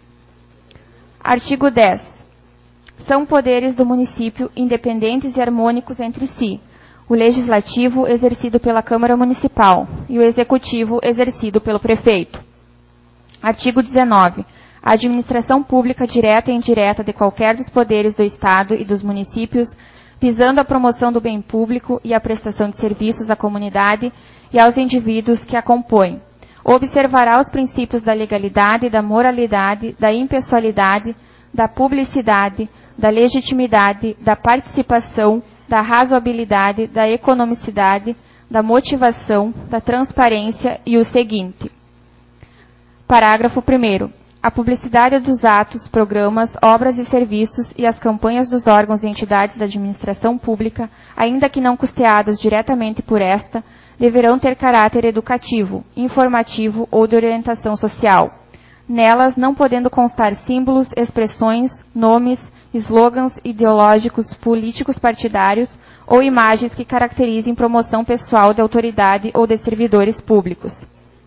Artigo 10. São poderes do município independentes e harmônicos entre si, o legislativo exercido pela Câmara Municipal e o executivo exercido pelo prefeito. Artigo 19. A administração pública direta e indireta de qualquer dos poderes do Estado e dos municípios, visando a promoção do bem público e a prestação de serviços à comunidade e aos indivíduos que a compõem, observará os princípios da legalidade, da moralidade, da impessoalidade, da publicidade, da legitimidade, da participação, da razoabilidade, da economicidade, da motivação, da transparência e o seguinte. Parágrafo 1º. A publicidade dos atos, programas, obras e serviços e as campanhas dos órgãos e entidades da administração pública, ainda que não custeados diretamente por esta, deverão ter caráter educativo, informativo ou de orientação social. Nelas, não podendo constar símbolos, expressões, nomes, slogans ideológicos, políticos partidários ou imagens que caracterizem promoção pessoal de autoridade ou de servidores públicos.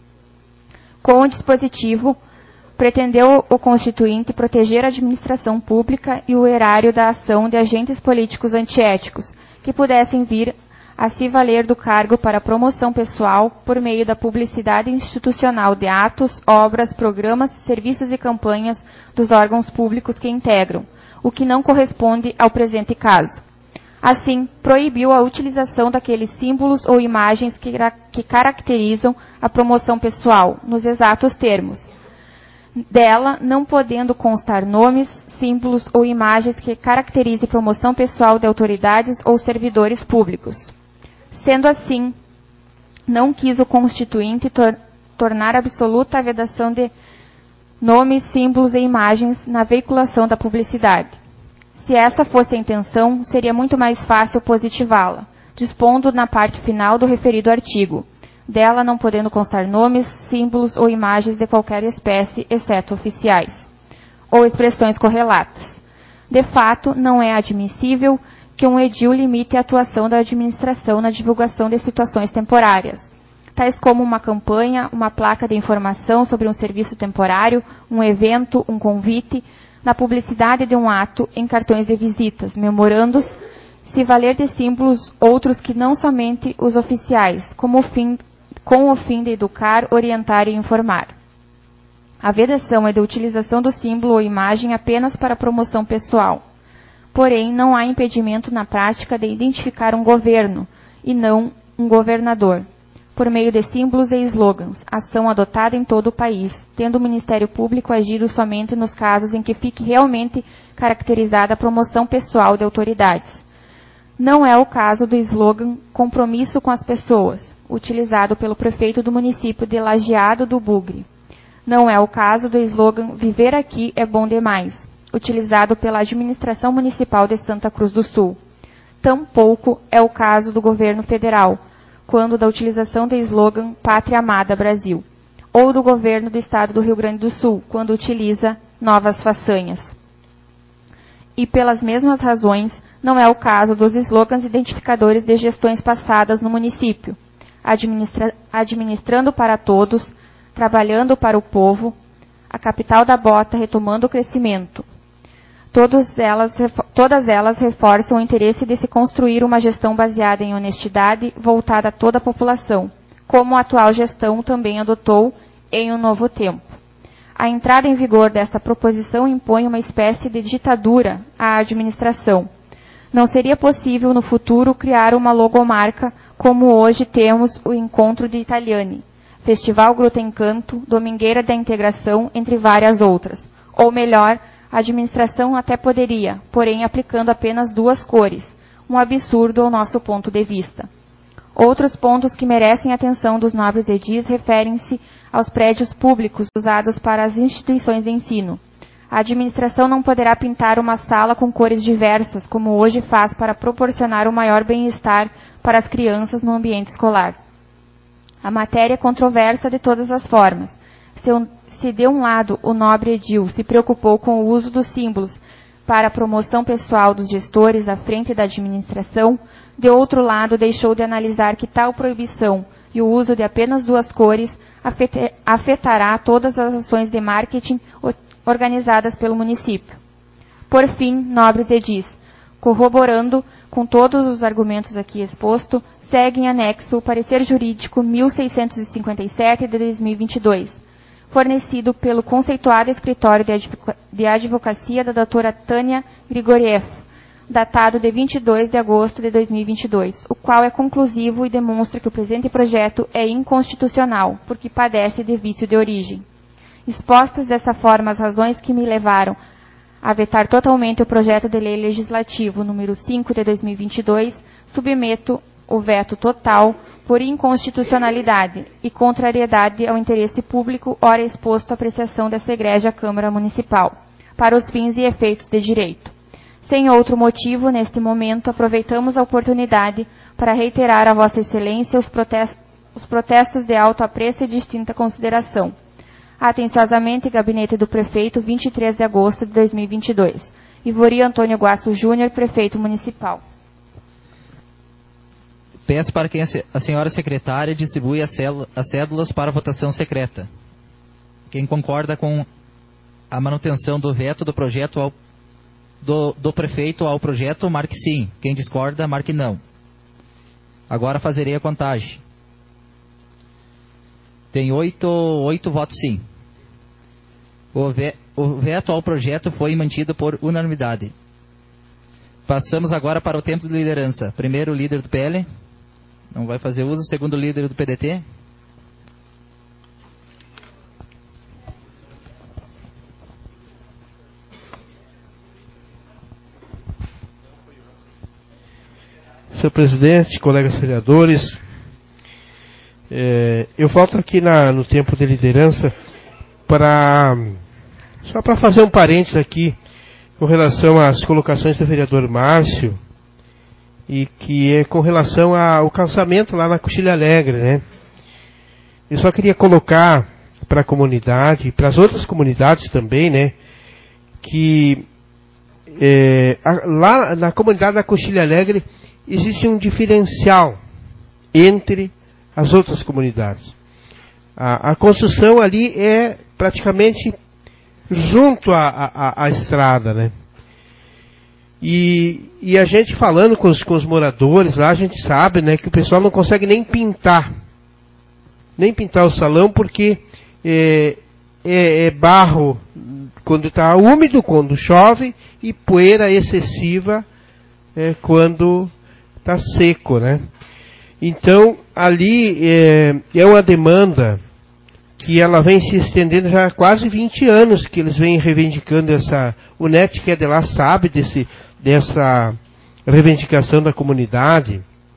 Com o dispositivo, pretendeu o Constituinte proteger a administração pública e o erário da ação de agentes políticos antiéticos, que pudessem vir a se valer do cargo para promoção pessoal por meio da publicidade institucional de atos, obras, programas, serviços e campanhas dos órgãos públicos que integram, o que não corresponde ao presente caso. Assim, proibiu a utilização daqueles símbolos ou imagens que caracterizam a promoção pessoal, nos exatos termos. Dela, não podendo constar nomes, símbolos ou imagens que caracterizem promoção pessoal de autoridades ou servidores públicos. Sendo assim, não quis o Constituinte tornar absoluta a vedação de nomes, símbolos e imagens na veiculação da publicidade. Se essa fosse a intenção, seria muito mais fácil positivá-la, dispondo na parte final do referido artigo. Dela não podendo constar nomes, símbolos ou imagens de qualquer espécie, exceto oficiais, ou expressões correlatas. De fato, não é admissível que um edil limite a atuação da administração na divulgação de situações temporárias, tais como uma campanha, uma placa de informação sobre um serviço temporário, um evento, um convite, na publicidade de um ato, em cartões de visitas, memorandos, se valer de símbolos outros que não somente os oficiais, com o fim de educar, orientar e informar. A vedação é de utilização do símbolo ou imagem apenas para promoção pessoal. Porém, não há impedimento na prática de identificar um governo, e não um governador, por meio de símbolos e slogans, ação adotada em todo o país, tendo o Ministério Público agido somente nos casos em que fique realmente caracterizada a promoção pessoal de autoridades. Não é o caso do slogan Compromisso com as Pessoas, utilizado pelo prefeito do município de Lajeado do Bugre. Não é o caso do slogan Viver aqui é bom demais, utilizado pela administração municipal de Santa Cruz do Sul. Tampouco é o caso do governo federal, quando da utilização do slogan Pátria Amada Brasil, ou do governo do estado do Rio Grande do Sul, quando utiliza Novas Façanhas. E pelas mesmas razões, não é o caso dos slogans identificadores de gestões passadas no município, administrando para todos, trabalhando para o povo, a capital da bota retomando o crescimento. Todas elas reforçam o interesse de se construir uma gestão baseada em honestidade, voltada a toda a população, como a atual gestão também adotou em um novo tempo. A entrada em vigor desta proposição impõe uma espécie de ditadura à administração. Não seria possível no futuro criar uma logomarca como hoje temos o Encontro de Italiani, Festival Gruta Encanto, Domingueira da Integração, entre várias outras. Ou melhor, a administração até poderia, porém aplicando apenas 2 cores, um absurdo ao nosso ponto de vista. Outros pontos que merecem atenção dos nobres edis referem-se aos prédios públicos usados para as instituições de ensino. A administração não poderá pintar uma sala com cores diversas, como hoje faz para proporcionar o maior bem-estar para as crianças no ambiente escolar. A matéria é controversa de todas as formas. Se de um lado o nobre edil se preocupou com o uso dos símbolos para a promoção pessoal dos gestores à frente da administração, de outro lado deixou de analisar que tal proibição e o uso de apenas 2 cores afetará todas as ações de marketing organizadas pelo município. Por fim, nobres edis, corroborando com todos os argumentos aqui expostos, segue em anexo o parecer jurídico 1657 de 2022, fornecido pelo conceituado escritório de advocacia da doutora Tânia Grigoriev, datado de 22 de agosto de 2022, o qual é conclusivo e demonstra que o presente projeto é inconstitucional, porque padece de vício de origem. Expostas dessa forma as razões que me levaram a vetar totalmente o projeto de lei legislativo número 5 de 2022, submeto o veto total por inconstitucionalidade e contrariedade ao interesse público, ora exposto à apreciação dessa egrégia Câmara Municipal, para os fins e efeitos de direito. Sem outro motivo, neste momento, aproveitamos a oportunidade para reiterar a Vossa Excelência os protestos de alto apreço e distinta consideração. Atenciosamente, Gabinete do Prefeito, 23 de agosto de 2022. Ivori Antônio Guasso Júnior, Prefeito Municipal. Peço para que a senhora secretária distribui as cédulas para votação secreta. Quem concorda com a manutenção do veto do projeto do prefeito ao projeto, marque sim. Quem discorda, marque não. Agora fazerei a contagem. Tem 8 votos sim. O veto ao projeto foi mantido por unanimidade. Passamos agora para o tempo de liderança. Primeiro, o líder do PL. Não vai fazer uso. Segundo, o líder do PDT. Senhor presidente, colegas vereadores, eu volto aqui no tempo de liderança só para fazer um parênteses aqui com relação às colocações do vereador Márcio, e que é com relação ao calçamento lá na Coxilha Alegre, né? Eu só queria colocar para a comunidade, e para as outras comunidades também, né, que lá na comunidade da Coxilha Alegre existe um diferencial entre as outras comunidades. A construção ali é praticamente junto à estrada, né? E a gente falando com os moradores lá, a gente sabe, né, que o pessoal não consegue nem pintar o salão, porque é barro quando está úmido, quando chove, e poeira excessiva quando está seco, né? Então, ali é uma demanda que ela vem se estendendo já há quase 20 anos, que eles vêm reivindicando o NET, que é de lá, sabe dessa reivindicação da comunidade.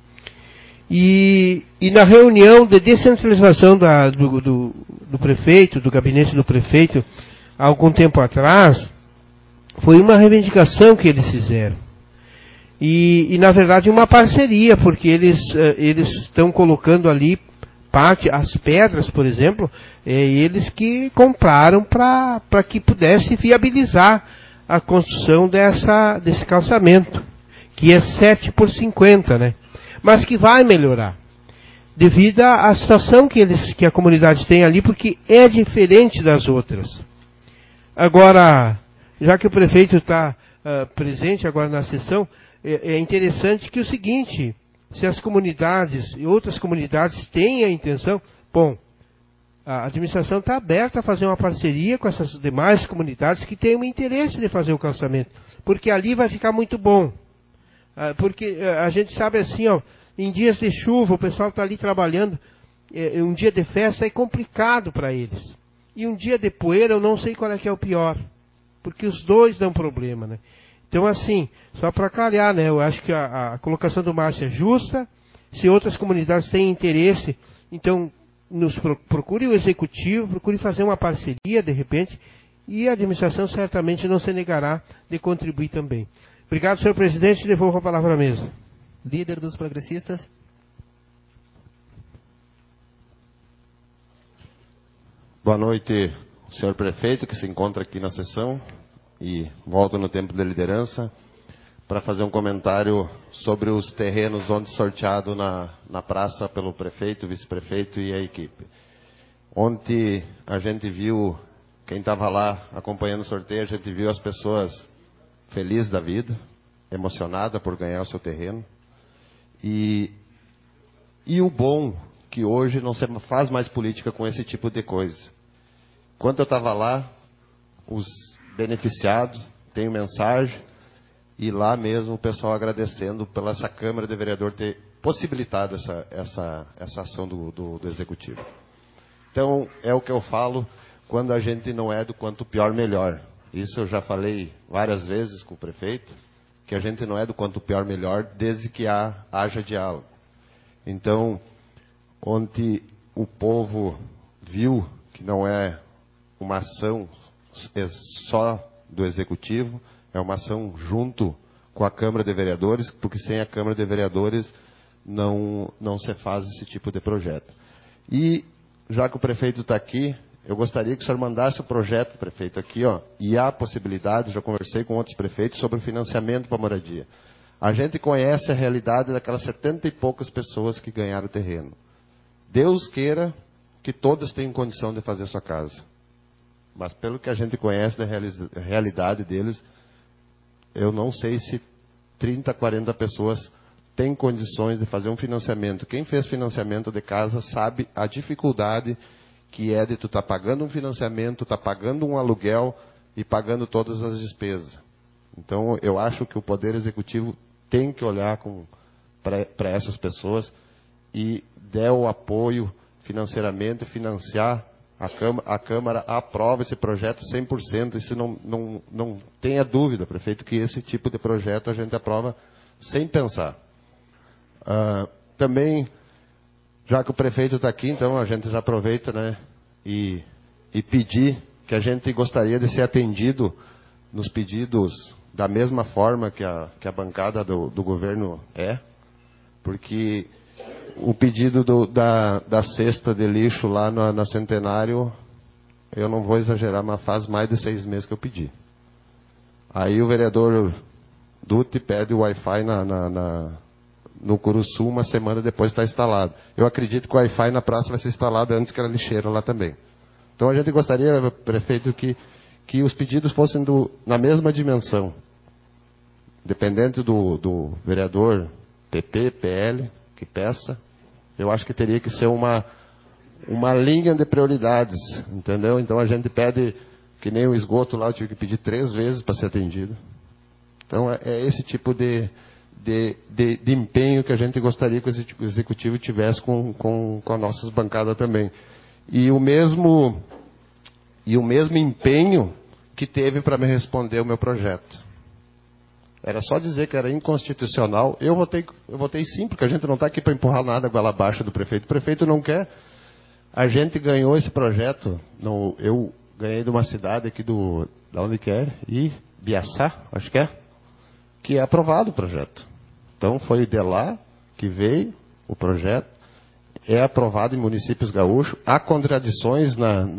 E na reunião de descentralização do prefeito, do gabinete do prefeito, há algum tempo atrás, foi uma reivindicação que eles fizeram. E na verdade uma parceria, porque eles estão colocando ali as pedras, por exemplo, eles que compraram para que pudesse viabilizar a construção desse calçamento, que é 7 por 50, né? Mas que vai melhorar, devido à situação que a comunidade tem ali, porque é diferente das outras. Agora, já que o prefeito está presente agora na sessão, é interessante que o seguinte, se as comunidades e outras comunidades têm a intenção, bom, a administração está aberta a fazer uma parceria com essas demais comunidades que têm o interesse de fazer o calçamento, porque ali vai ficar muito bom. Porque a gente sabe assim, ó, em dias de chuva, o pessoal está ali trabalhando, um dia de festa é complicado para eles. E um dia de poeira, eu não sei qual é que é o pior, porque os dois dão problema, né? Então, assim, só para calhar, né, eu acho que a colocação do Márcio é justa. Se outras comunidades têm interesse, então procure o executivo, procure fazer uma parceria, de repente, e a administração certamente não se negará de contribuir também. Obrigado, senhor presidente. Devolvo a palavra à mesa. Líder dos progressistas. Boa noite, senhor prefeito, que se encontra aqui na sessão, e volto no tempo da liderança para fazer um comentário sobre os terrenos onde sorteado na praça pelo prefeito, vice-prefeito e a equipe. Ontem a gente viu, quem estava lá acompanhando o sorteio, a gente viu as pessoas felizes da vida, emocionadas por ganhar o seu terreno. E o bom que hoje não se faz mais política com esse tipo de coisa. Quando eu estava lá, os beneficiados têm mensagem, e lá mesmo o pessoal agradecendo pela essa Câmara de Vereador ter possibilitado essa ação do Executivo. Então, é o que eu falo quando a gente não é do quanto pior melhor. Isso eu já falei várias vezes com o prefeito, que a gente não é do quanto pior melhor desde que haja diálogo. Então, ontem o povo viu que não é uma ação só do Executivo, é uma ação junto com a Câmara de Vereadores, porque sem a Câmara de Vereadores não se faz esse tipo de projeto. E, já que o prefeito está aqui, eu gostaria que o senhor mandasse o projeto, prefeito, aqui, ó, e há possibilidade, já conversei com outros prefeitos, sobre o financiamento para a moradia. A gente conhece a realidade daquelas 70 e poucas pessoas que ganharam o terreno. Deus queira que todas tenham condição de fazer sua casa. Mas pelo que a gente conhece da realidade deles, eu não sei se 30, 40 pessoas têm condições de fazer um financiamento. Quem fez financiamento de casa sabe a dificuldade que é de tu estar pagando um financiamento, estar pagando um aluguel e pagando todas as despesas. Então, eu acho que o Poder Executivo tem que olhar para essas pessoas e der o apoio financeiramente, financiar. A Câmara aprova esse projeto 100%, e se não tenha dúvida, prefeito, que esse tipo de projeto a gente aprova sem pensar. Também, já que o prefeito está aqui, então a gente já aproveita, né, e pedir que a gente gostaria de ser atendido nos pedidos da mesma forma que a bancada do governo é, porque o pedido da cesta de lixo lá na Centenário, eu não vou exagerar, mas faz mais de 6 meses que eu pedi. Aí o vereador Dutti pede o Wi-Fi no Curuçu, uma semana depois está instalado. Eu acredito que o Wi-Fi na praça vai ser instalado antes que a lixeira lá também. Então a gente gostaria, prefeito, que os pedidos fossem na mesma dimensão. Dependente do vereador PP, PL, que peça, eu acho que teria que ser uma linha de prioridades, entendeu? Então a gente pede, que nem o esgoto lá, eu tive que pedir 3 vezes para ser atendido. Então é esse tipo de empenho que a gente gostaria que o Executivo tivesse com as nossas bancadas também. E o mesmo empenho que teve para me responder o meu projeto. Era só dizer que era inconstitucional. Eu votei sim, porque a gente não está aqui para empurrar nada goela abaixo do prefeito. O prefeito não quer. A gente ganhou esse projeto. Eu ganhei de uma cidade aqui da onde que é? Ibiaçá, acho que é aprovado o projeto. Então foi de lá que veio o projeto. É aprovado em municípios gaúchos. Há contradições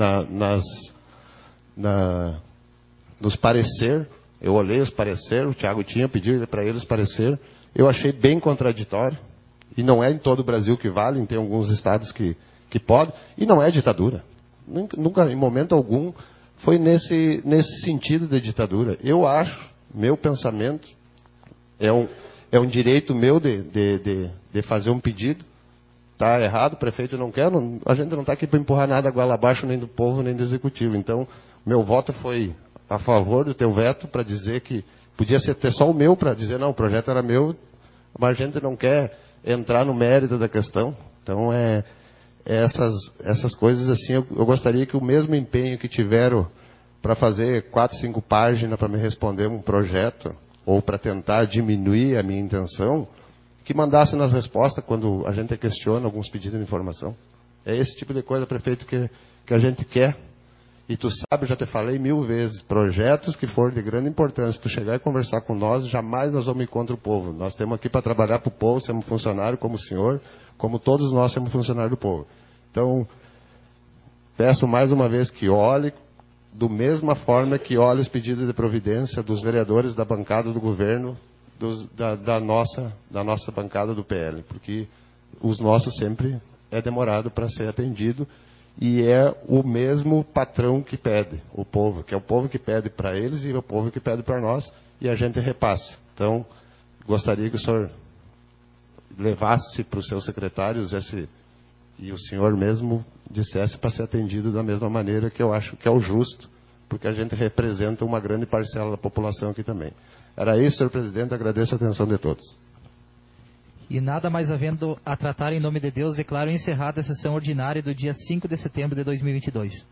nos parecer. Eu olhei os pareceres, o Thiago tinha pedido para eles parecer. Eu achei bem contraditório. E não é em todo o Brasil que vale, tem alguns estados que podem. E não é ditadura. Nunca, em momento algum, foi nesse sentido de ditadura. Eu acho meu pensamento, é um direito meu de fazer um pedido. Está errado, o prefeito não quer, a gente não está aqui para empurrar nada goela abaixo, nem do povo, nem do executivo. Então, meu voto foi a favor do teu veto, para dizer que podia ter só o meu, para dizer, não, o projeto era meu, mas a gente não quer entrar no mérito da questão. Então, essas coisas assim, eu gostaria que o mesmo empenho que tiveram para fazer 4, 5 páginas para me responder um projeto, ou para tentar diminuir a minha intenção, que mandasse nas respostas quando a gente questiona alguns pedidos de informação. É esse tipo de coisa, prefeito, que a gente quer. E tu sabe, eu já te falei 1000 vezes, projetos que forem de grande importância, tu chegar e conversar com nós, jamais nós vamos ir contra o povo. Nós estamos aqui para trabalhar para o povo, somos funcionário como o senhor, como todos nós somos funcionários do povo. Então, peço mais uma vez que olhe, do mesma forma que olhe os pedidos de providência dos vereadores da bancada do governo, da nossa bancada do PL, porque os nossos sempre é demorado para ser atendido, e é o mesmo patrão que pede, o povo, que é o povo que pede para eles e o povo que pede para nós, e a gente repassa. Então, gostaria que o senhor levasse para os seus secretários e o senhor mesmo dissesse para ser atendido da mesma maneira, que eu acho que é o justo, porque a gente representa uma grande parcela da população aqui também. Era isso, senhor presidente, agradeço a atenção de todos. E nada mais havendo a tratar em nome de Deus, declaro encerrada a sessão ordinária do dia 5 de setembro de 2022.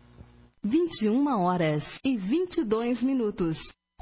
21h22.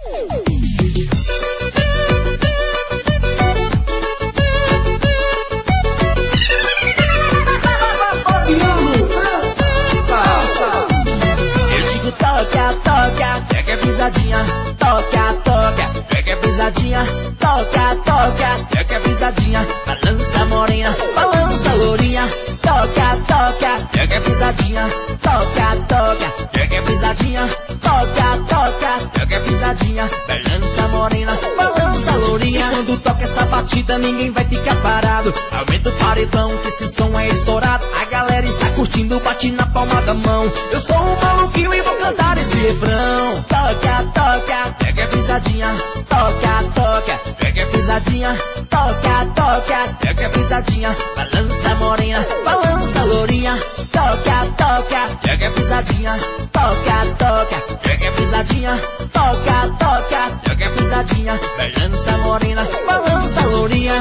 Eu digo toca, toca, pega a pisadinha, toca, toca, pega a pisadinha, toca, toca, pega a pisadinha, balança morena, balança lourinha, toca, toca, pega a pisadinha, toca, toca, pega a pisadinha, toca, toca, pega a pisadinha, balança morena, balança lourinha. E quando toca essa batida ninguém vai ficar parado, aumenta o paredão que esse som é estourado, a galera está curtindo, bate na palma da mão, eu sou um maluquinho e vou cantar esse refrão. Toca, toca, pega a pisadinha, toca, toca, pega a pisadinha, toca, toca, pega a pisadinha, balança morena, balança lourinha, toca, toca, pega a pisadinha, toca, toca, pega a pisadinha, toca, toca, pega a pisadinha, balança morena, balança lourinha.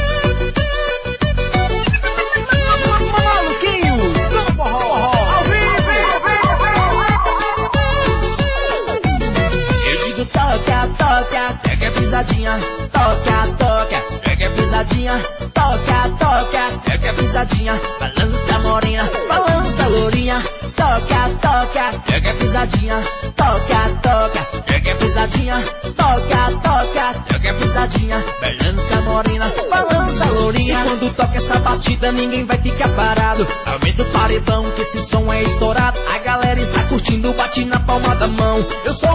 Toca, toca, pega a pisadinha, toca, toca, pega a pisadinha, toca, toca, pega a pisadinha, balança morena, balança lourinha, toca, toca, pega a pisadinha, toca, toca, pega a pisadinha, toca, toca, pega a pisadinha, balança morena, balança lourinha. E quando toca essa batida ninguém vai ficar parado, aumenta o paredão que esse som é estourado, a galera está curtindo, bate na palma da mão, eu sou